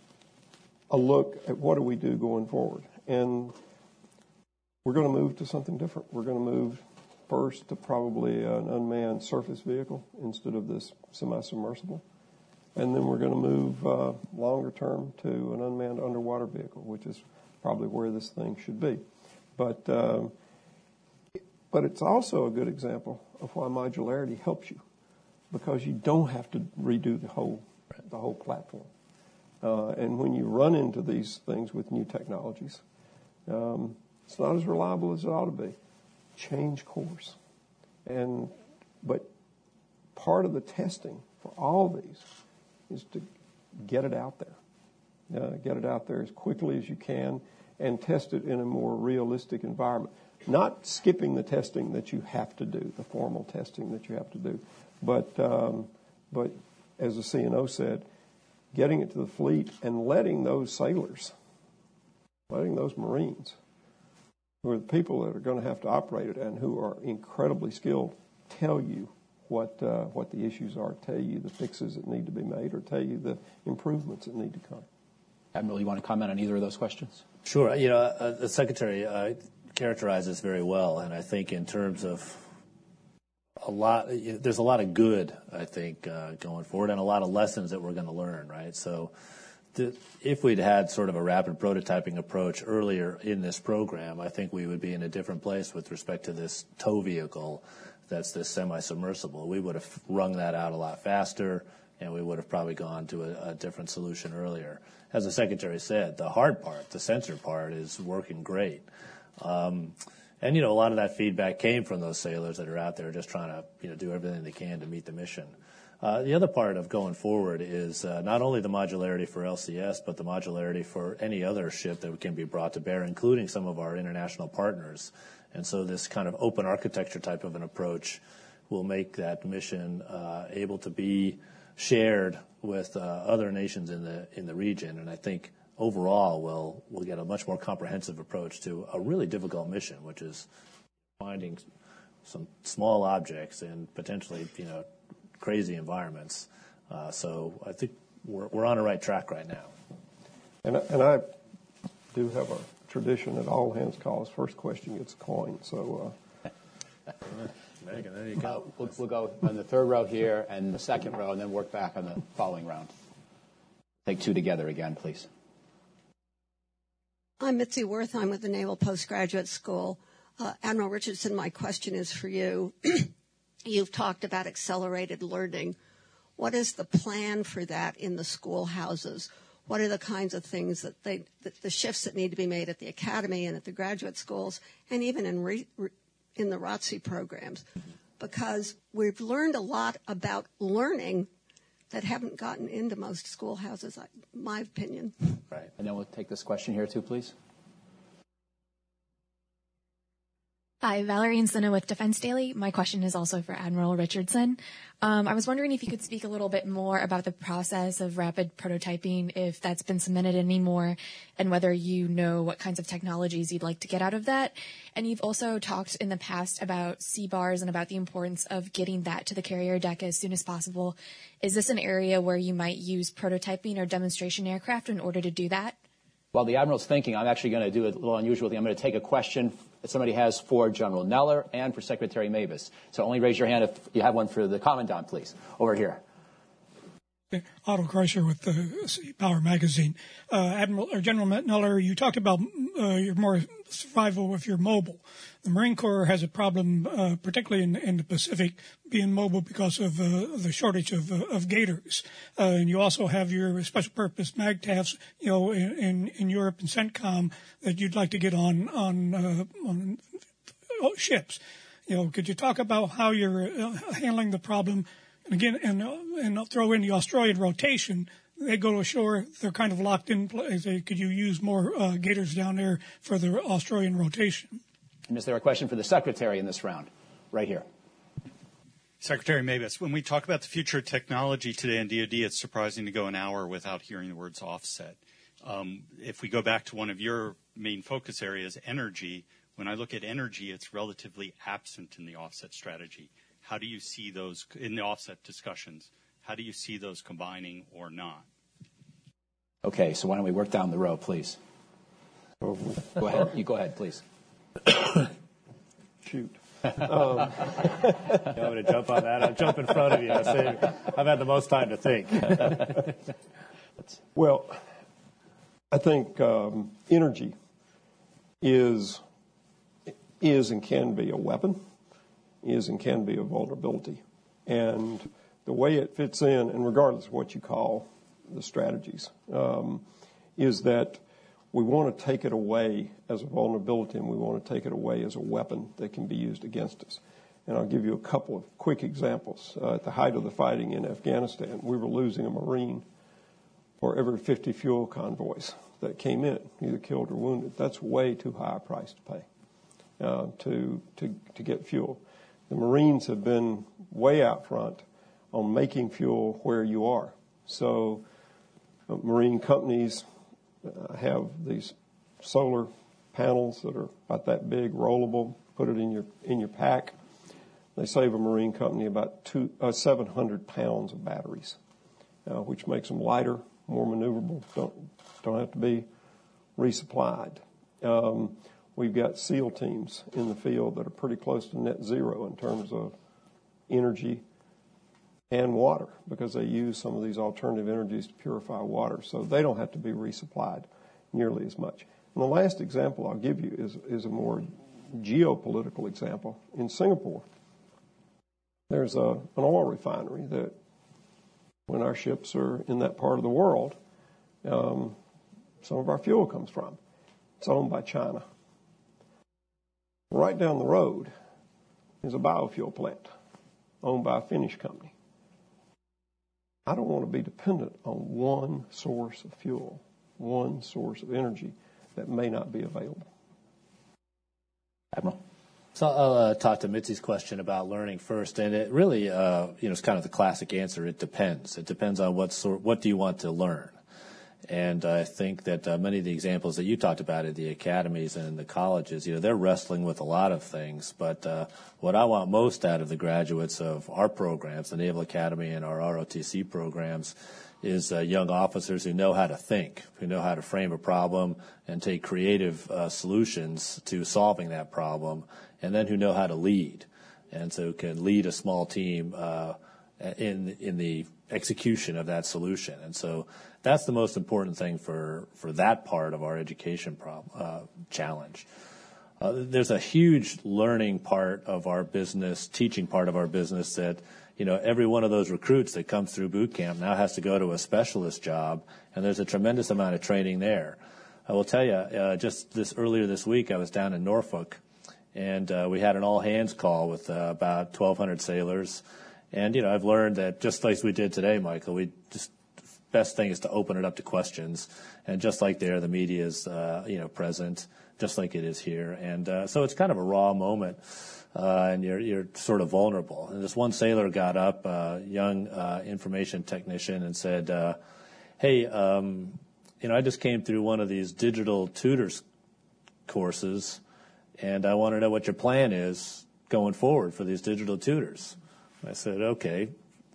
a look at what do we do going forward. And we're going to move to something different. We're going to move first to probably an unmanned surface vehicle instead of this semi-submersible. And then we're going to move uh, longer term to an unmanned underwater vehicle, which is probably where this thing should be. But uh, but it's also a good example of why modularity helps you, because you don't have to redo the whole the whole platform. Uh, and when you run into these things with new technologies, um, it's not as reliable as it ought to be. Change course. And but part of the testing for all these is to get it out there. Uh, get it out there as quickly as you can and test it in a more realistic environment. Not skipping the testing that you have to do, the formal testing that you have to do, but um, but as the C N O said, getting it to the fleet and letting those sailors, letting those Marines, who are the people that are going to have to operate it and who are incredibly skilled, tell you what uh, what the issues are, tell you the fixes that need to be made, or tell you the improvements that need to come. Admiral, you want to comment on either of those questions? Sure. You know, uh, the Secretary uh, characterized this very well, and I think in terms of a lot, there's a lot of good, I think, uh, going forward, and a lot of lessons that we're going to learn, right? So the, if we'd had sort of a rapid prototyping approach earlier in this program, I think we would be in a different place with respect to this tow vehicle that's this semi-submersible. We would have wrung that out a lot faster, and we would have probably gone to a, a different solution earlier. As the Secretary said, the hard part, the sensor part, is working great. Um, and, you know, a lot of that feedback came from those sailors that are out there just trying to, you know, do everything they can to meet the mission. Uh, the other part of going forward is uh, not only the modularity for L C S, but the modularity for any other ship that can be brought to bear, including some of our international partners. And so this kind of open architecture type of an approach will make that mission uh, able to be shared with uh, other nations in the in the region. And I think overall we'll we'll get a much more comprehensive approach to a really difficult mission, which is finding some small objects in potentially, you know, crazy environments. Uh, so I think we're we're on the right track right now. And and I do have a tradition at all hands calls. First question gets a coin. So. Uh, Megan, there you go. Uh, we'll, we'll go on the third row here and the second row, and then work back on the following round. Take two together again, please. I'm Mitzi Worth. I'm with the Naval Postgraduate School. Uh, Admiral Richardson, my question is for you. You've talked about accelerated learning. What is the plan for that in the schoolhouses? What are the kinds of things that they, that the shifts that need to be made at the academy and at the graduate schools, and even in re, re, in the R O T C programs? Because we've learned a lot about learning that haven't gotten into most schoolhouses, my opinion. Right. And then we'll take this question here too, please. Hi, Valerie Encina with Defense Daily. My question is also for Admiral Richardson. Um, I was wondering if you could speak a little bit more about the process of rapid prototyping, if that's been submitted anymore, and whether you know what kinds of technologies you'd like to get out of that. And you've also talked in the past about C bars and about the importance of getting that to the carrier deck as soon as possible. Is this an area where you might use prototyping or demonstration aircraft in order to do that? While the Admiral's thinking, I'm actually going to do a little unusual thing. I'm going to take a question that somebody has for General Neller and for Secretary Mabus. So only raise your hand if you have one for the Commandant, please. Over here. Otto Kreischer with the Sea Power magazine. Uh, Admiral or General Neller, you talked about uh, your more survival if you're mobile. The Marine Corps has a problem, uh, particularly in, in the Pacific, being mobile because of uh, the shortage of, uh, of gators. Uh, and you also have your special purpose MAGTFs, you know, in, in, in Europe and CENTCOM that you'd like to get on on, uh, on ships. You know, could you talk about how you're uh, handling the problem? And again, and, uh, and I'll throw in the Australian rotation. They go ashore, they're kind of locked in place. Could you use more uh, gators down there for the Australian rotation? And is there a question for the Secretary in this round? Right here. Secretary Mabus, when we talk about the future of technology today in D O D, it's surprising to go an hour without hearing the words offset. Um, if we go back to one of your main focus areas, energy, when I look at energy, it's relatively absent in the offset strategy. How do you see those in the offset discussions? How do you see those combining or not? Okay, so why don't we work down the row, please? Go ahead. You go ahead, please. Shoot. Um, you want me to jump on that? I'll jump in front of you. I say, I've had the most time to think. Well, I think um, energy is is and can be a weapon, is and can be a vulnerability. And the way it fits in, and regardless of what you call the strategies, um, is that we want to take it away as a vulnerability, and we want to take it away as a weapon that can be used against us. And I'll give you a couple of quick examples. Uh, at the height of the fighting in Afghanistan, we were losing a Marine for every fifty fuel convoys that came in, either killed or wounded. That's way too high a price to pay uh, to, to, to get fuel. The Marines have been way out front on making fuel where you are. So uh, Marine companies uh, have these solar panels that are about that big, rollable, put it in your in your pack. They save a Marine company about two, uh, seven hundred pounds of batteries, uh, which makes them lighter, more maneuverable, don't, don't have to be resupplied. Um, we've got SEAL teams in the field that are pretty close to net zero in terms of energy and water, because they use some of these alternative energies to purify water, so they don't have to be resupplied nearly as much. And the last example I'll give you is, is a more geopolitical example. In Singapore, there's a, an oil refinery that, when our ships are in that part of the world, um, some of our fuel comes from. It's owned by China. Right down the road is a biofuel plant owned by a Finnish company. I don't want to be dependent on one source of fuel, one source of energy that may not be available. Admiral? So I'll uh, talk to Mitzi's question about learning first, and it really, uh, you know, it's kind of the classic answer. It depends. It depends on what sort, what do you want to learn. And I think that uh, many of the examples that you talked about at the academies and the colleges, you know, they're wrestling with a lot of things. But uh, what I want most out of the graduates of our programs, the Naval Academy and our R O T C programs, is uh, young officers who know how to think, who know how to frame a problem and take creative uh, solutions to solving that problem, and then who know how to lead, and so can lead a small team uh, in in the execution of that solution. And so that's the most important thing for, for that part of our education problem, uh, challenge. Uh, there's a huge learning part of our business, teaching part of our business that, you know, every one of those recruits that comes through boot camp now has to go to a specialist job, and there's a tremendous amount of training there. I will tell you, uh, just this earlier this week, I was down in Norfolk, and uh, we had an all-hands call with uh, about twelve hundred sailors. And, you know, I've learned that just like we did today, Michael, we just best thing is to open it up to questions. And just like there, the media is, uh, you know, present, just like it is here. And uh, so it's kind of a raw moment, uh, and you're you're sort of vulnerable. And this one sailor got up, a uh, young uh, information technician, and said, uh, hey, um, you know, I just came through one of these digital tutors courses, and I want to know what your plan is going forward for these digital tutors. I said, okay,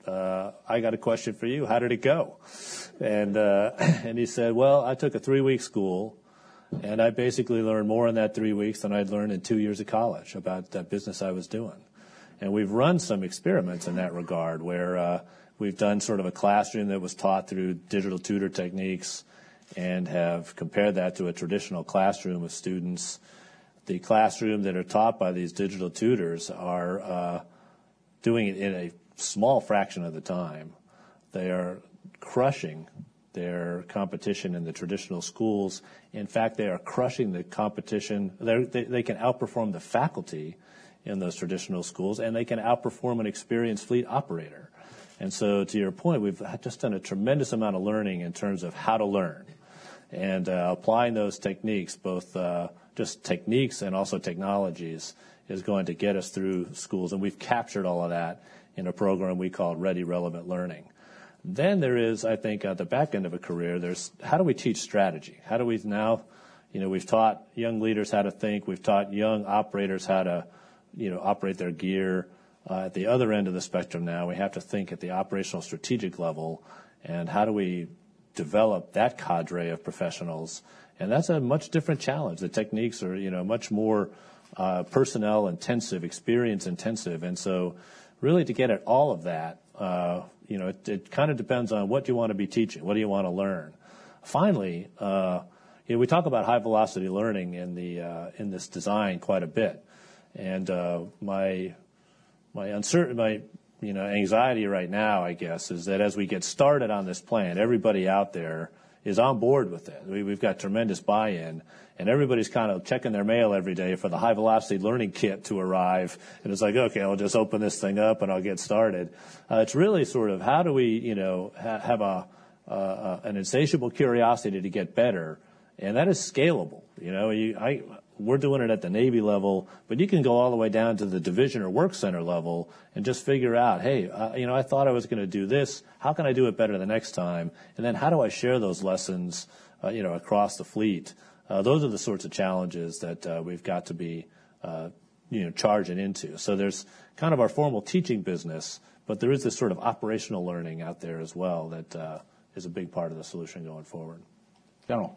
uh, I got a question for you. How did it go? And uh, and he said, well, I took a three-week school, and I basically learned more in that three weeks than I'd learned in two years of college about that business I was doing. And we've run some experiments in that regard where uh, we've done sort of a classroom that was taught through digital tutor techniques and have compared that to a traditional classroom with students. The classroom that are taught by these digital tutors are uh, doing it in a small fraction of the time. They are crushing their competition in the traditional schools. In fact, they are crushing the competition. They, they can outperform the faculty in those traditional schools, and they can outperform an experienced fleet operator. And so to your point, we've just done a tremendous amount of learning in terms of how to learn. And uh, applying those techniques, both uh, just techniques and also technologies, is going to get us through schools. And we've captured all of that in a program we call Ready Relevant Learning. Then there is, I think, at the back end of a career, there's how do we teach strategy? How do we now, you know, we've taught young leaders how to think. We've taught young operators how to, you know, operate their gear. Uh, at the other end of the spectrum now, we have to think at the operational strategic level, and how do we develop that cadre of professionals? And that's a much different challenge. The techniques are, you know, much more uh, personnel intensive, experience intensive. And so really to get at all of that, uh, you know, it, it kind of depends on what you want to be teaching. What do you want to learn? Finally, uh, you know, we talk about high velocity learning in the uh, in this design quite a bit. And uh, my my uncertain my you know anxiety right now, I guess, is that as we get started on this plan, everybody out there is on board with it. We, we've got tremendous buy-in, and everybody's kind of checking their mail every day for the high velocity learning kit to arrive. And it's like, okay, I'll just open this thing up and I'll get started. Uh, it's really sort of how do we you know ha- have a uh, an insatiable curiosity to get better, and that is scalable. You know, you, I. We're doing it at the Navy level, but you can go all the way down to the division or work center level and just figure out, hey, uh, you know, I thought I was going to do this. How can I do it better the next time? And then how do I share those lessons, uh, you know, across the fleet? Uh, those are the sorts of challenges that uh, we've got to be, uh, you know, charging into. So there's kind of our formal teaching business, but there is this sort of operational learning out there as well that uh, is a big part of the solution going forward. General.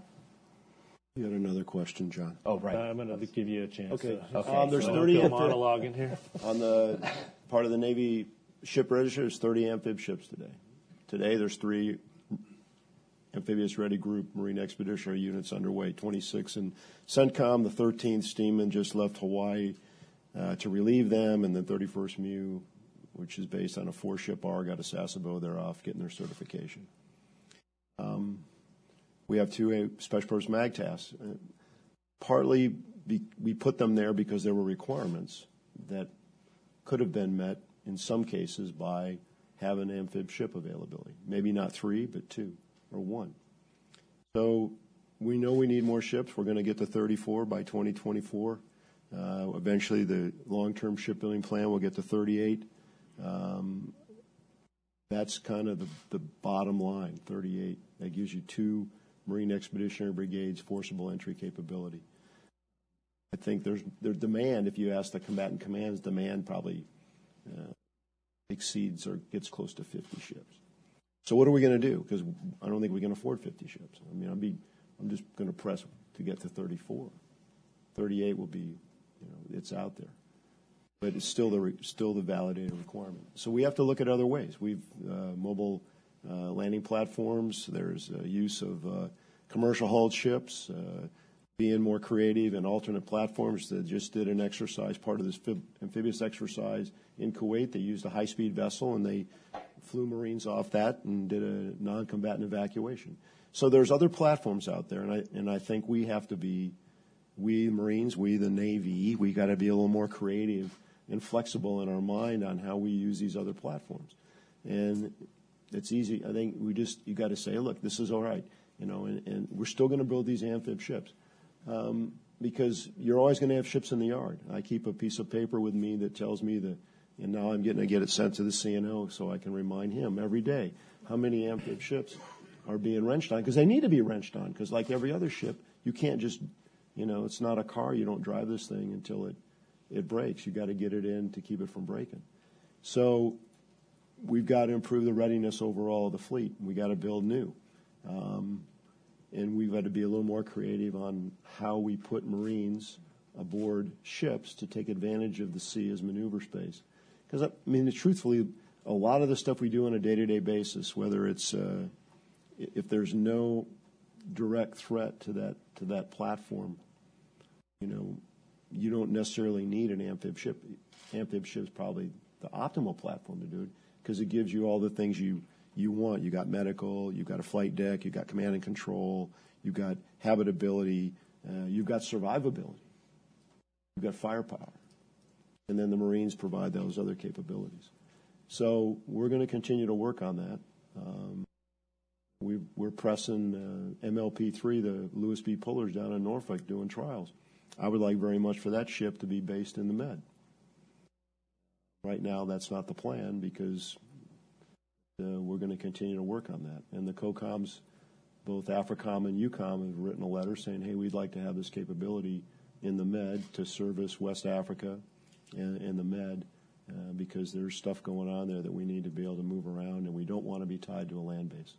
You had another question, John. Oh, right. I'm going to give you a chance. Okay. To, okay. Um, there's so thirty amphib- monologue in here. On the part of the Navy ship register, there's thirty amphib ships today. Today, there's three amphibious ready group Marine Expeditionary units underway, twenty-six in CENTCOM. The thirteenth Steeman just left Hawaii uh, to relieve them, and the thirty-first M U, which is based on a four-ship ARG out of Sasebo, they're off getting their certification. Um, We have two uh, Special Purpose MAGTAS. Uh, partly be, we put them there because there were requirements that could have been met in some cases by having amphib ship availability. Maybe not three, but two or one. So we know we need more ships. We're going to get to thirty-four by twenty twenty-four. Uh, eventually, the long-term shipbuilding plan will get to thirty-eight. Um, that's kind of the, the bottom line, thirty-eight. That gives you two Marine Expeditionary Brigades, forcible entry capability. I think there's there's demand. If you ask the combatant commands, demand probably uh, exceeds or gets close to fifty ships. So what are we going to do? Because I don't think we can afford fifty ships. I mean, I'm be I'm just going to press to get to thirty-four. thirty-eight will be, you know, it's out there, but it's still the still the validated requirement. So we have to look at other ways. We've uh, mobile. Uh, landing platforms. There's uh, use of uh, commercial hulled ships, uh, being more creative and alternate platforms. They just did an exercise, part of this fib- amphibious exercise in Kuwait. They used a high-speed vessel, and they flew Marines off that and did a non-combatant evacuation. So there's other platforms out there, and I, and I think we have to be, we Marines, we the Navy, we got to be a little more creative and flexible in our mind on how we use these other platforms. And it's easy. I think we just, you got to say, look, this is all right, you know, and, and we're still going to build these amphib ships um, because you're always going to have ships in the yard. I keep a piece of paper with me that tells me that, and now I'm getting to get it sent to the C N O so I can remind him every day how many amphib ships are being wrenched on, because they need to be wrenched on, because like every other ship, you can't just, you know, it's not a car. You don't drive this thing until it, it breaks. You got to get it in to keep it from breaking. So we've got to improve the readiness overall of the fleet. We got to build new. Um, and we've got to be a little more creative on how we put Marines aboard ships to take advantage of the sea as maneuver space. Because, I mean, truthfully, a lot of the stuff we do on a day-to-day basis, whether it's uh, if there's no direct threat to that to that platform, you know, you don't necessarily need an amphib ship. Amphib ship is probably the optimal platform to do it because it gives you all the things you, you want. You got medical, you've got a flight deck, you've got command and control, you've got habitability, uh, you've got survivability, you've got firepower. And then the Marines provide those other capabilities. So we're going to continue to work on that. Um, we, we're pressing uh, M L P three, the Lewis B. Pullers down in Norfolk, doing trials. I would like very much for that ship to be based in the Med. Right now, that's not the plan because uh, we're going to continue to work on that. And the COCOMs, both AFRICOM and EUCOM, have written a letter saying, hey, we'd like to have this capability in the Med to service West Africa and, and the Med uh, because there's stuff going on there that we need to be able to move around, and we don't want to be tied to a land base.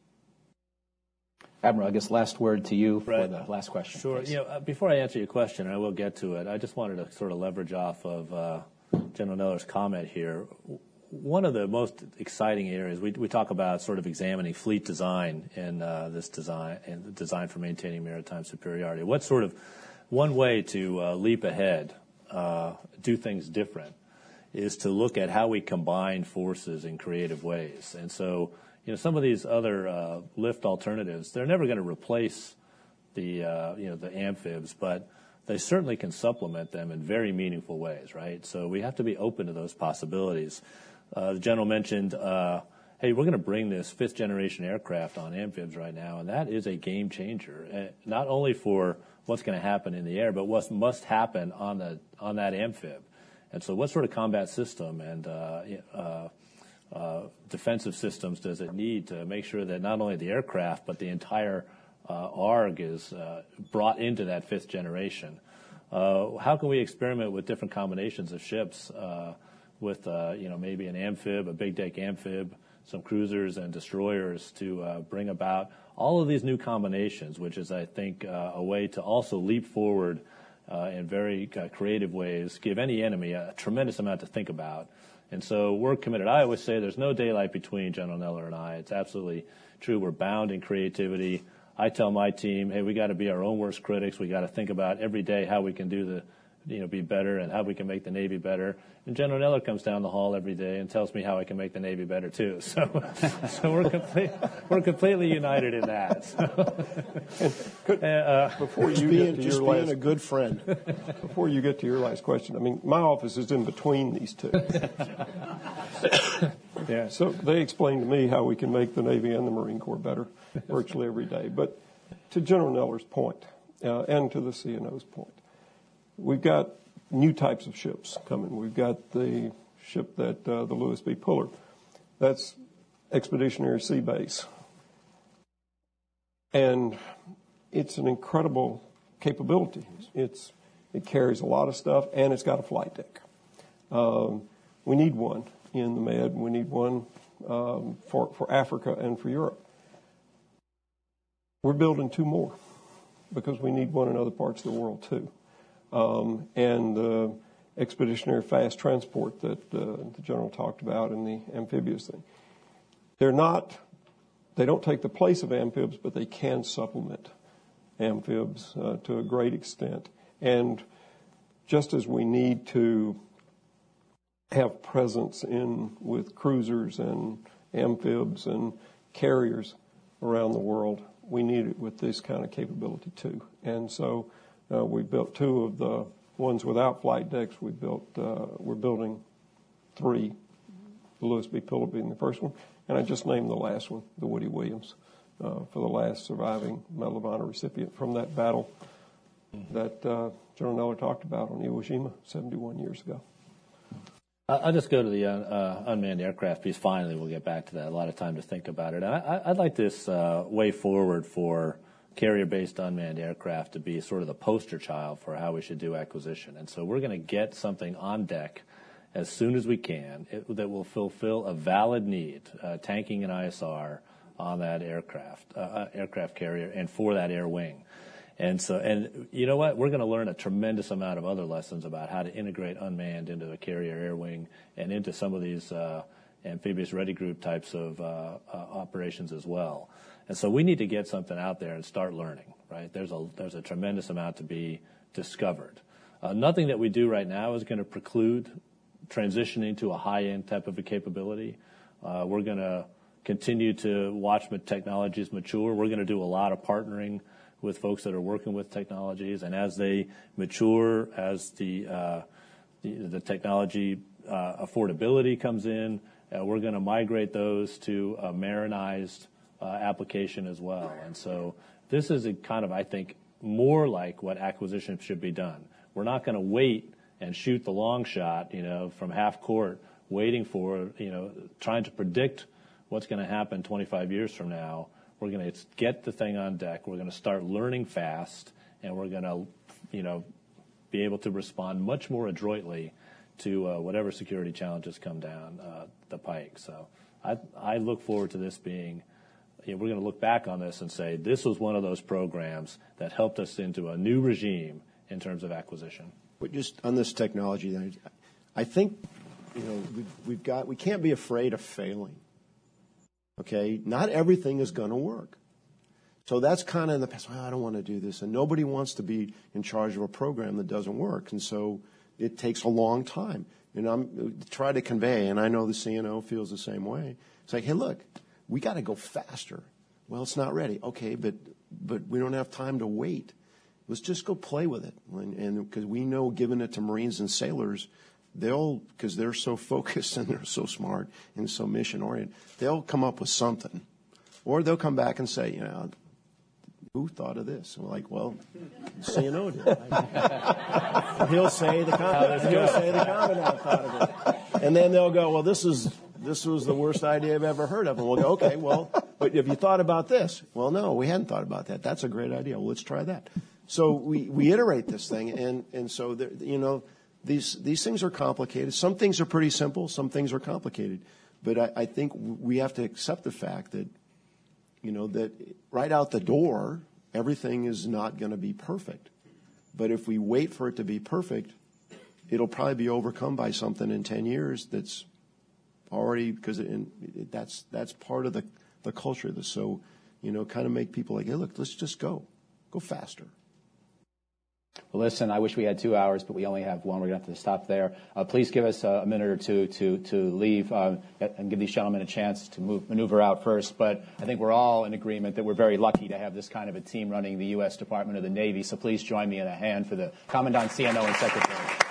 Admiral, I guess last word to you for right. the last question. Sure. Please. You know, uh, before I answer your question, and I will get to it, I just wanted to sort of leverage off of uh, General Neller's comment here. One of the most exciting areas, we, we talk about sort of examining fleet design in uh, this design and design for maintaining maritime superiority. What sort of one way to uh, leap ahead, uh, do things different, is to look at how we combine forces in creative ways. And so, you know, some of these other uh, lift alternatives, they're never going to replace the, uh, you know, the amphibs, but they certainly can supplement them in very meaningful ways, right? So we have to be open to those possibilities. Uh, the general mentioned, uh, hey, we're going to bring this fifth-generation aircraft on amphibs right now, and that is a game changer, uh, not only for what's going to happen in the air, but what must happen on the on that amphib. And so what sort of combat system and uh, uh, uh, defensive systems does it need to make sure that not only the aircraft but the entire uh, A R G is uh, brought into that fifth generation? Uh, how can we experiment with different combinations of ships uh, with, uh, you know, maybe an amphib, a big deck amphib, some cruisers and destroyers to uh, bring about all of these new combinations, which is, I think, uh, a way to also leap forward Uh, in very uh, creative ways, give any enemy a tremendous amount to think about. And so we're committed. I always say there's no daylight between General Neller and I. It's absolutely true. We're bound in creativity. I tell my team, hey, we got to be our own worst critics. We got to think about every day how we can do the, you know, be better and how we can make the Navy better. And General Neller comes down the hall every day and tells me how I can make the Navy better too. So, so we're complete, we're completely united in that. So, Could, uh, before you being, get to just your being last, a good friend. Before you get to your last question, I mean, my office is in between these two. Yeah. So they explain to me how we can make the Navy and the Marine Corps better virtually every day. But to General Neller's point, uh, and to the C N O's point, we've got new types of ships coming. We've got the ship that uh, the Lewis B. Puller, that's Expeditionary Sea Base. And it's an incredible capability. It's, it carries a lot of stuff, and it's got a flight deck. Um, we need one in the Med. We need one um, for, for Africa and for Europe. We're building two more because we need one in other parts of the world, too. Um, and the expeditionary fast transport that uh, the General talked about and the amphibious thing. They're not, they don't take the place of amphibs, but they can supplement amphibs uh, to a great extent. And just as we need to have presence in with cruisers and amphibs and carriers around the world, we need it with this kind of capability too. And so Uh, we built two of the ones without flight decks. We built, uh, we're building three, the Lewis B. Puller being the first one. And I just named the last one, the Woody Williams, uh, for the last surviving Medal of Honor recipient from that battle that uh, General Neller talked about on Iwo Jima seventy-one years ago. I'll just go to the uh, unmanned aircraft piece. Finally, we'll get back to that. A lot of time to think about it. I, I'd like this uh, way forward for carrier-based unmanned aircraft to be sort of the poster child for how we should do acquisition. And so we're going to get something on deck as soon as we can it, that will fulfill a valid need, uh, tanking and I S R on that aircraft, uh, aircraft carrier, and for that air wing. And so, and you know what? We're going to learn a tremendous amount of other lessons about how to integrate unmanned into a carrier air wing and into some of these uh, amphibious ready group types of uh, uh, operations as well. And so we need to get something out there and start learning, right? There's a, there's a tremendous amount to be discovered. Uh, nothing that we do right now is going to preclude transitioning to a high-end type of a capability. Uh, we're going to continue to watch technologies mature. We're going to do a lot of partnering with folks that are working with technologies, and as they mature, as the uh, the, the technology uh, affordability comes in, uh, we're going to migrate those to a marinized uh, application as well. And so this is a kind of, I think, more like what acquisition should be done. We're not going to wait and shoot the long shot, you know, from half court, waiting for, you know, trying to predict what's going to happen twenty-five years from now. We're going to get the thing on deck. We're going to start learning fast, and we're going to, you know, be able to respond much more adroitly to uh, whatever security challenges come down uh, the pike. So I, I look forward to this being, you know, we're going to look back on this and say this was one of those programs that helped us into a new regime in terms of acquisition. But just on this technology, I think, you know, we've, we've got, we can't be afraid of failing. Okay, not everything is going to work. So that's kind of in the past, well, I don't want to do this. And nobody wants to be in charge of a program that doesn't work. And so it takes a long time. And I'm trying to convey, and I know the C N O feels the same way. It's like, hey, look, we got to go faster. Well, it's not ready. Okay, but but we don't have time to wait. Let's just go play with it. And because we know giving it to Marines and sailors, they'll, because they're so focused and they're so smart and so mission-oriented, they'll come up with something. Or they'll come back and say, you know, who thought of this? And we're like, well, C N O did. he'll say the commandant, he'll say the commandant thought of it. And then they'll go, well, this is this was the worst idea I've ever heard of. And we'll go, okay, well, but have you thought about this? Well, no, we hadn't thought about that. That's a great idea. Well, let's try that. So we, we iterate this thing, and, and so, there, you know, These these things are complicated. Some things are pretty simple. Some things are complicated. But I, I think we have to accept the fact that, you know, that right out the door, everything is not going to be perfect. But if we wait for it to be perfect, it'll probably be overcome by something in ten years that's already, because it, it, that's that's part of the, the culture of this. So, you know, kind of make people like, hey, look, let's just go. Go faster. Well, listen, I wish we had two hours, but we only have one. We're going to have to stop there. Uh, please give us uh, a minute or two to, to leave uh, and give these gentlemen a chance to move, maneuver out first. But I think we're all in agreement that we're very lucky to have this kind of a team running the U S Department of the Navy. So please join me in a hand for the Commandant, C N O, and Secretary.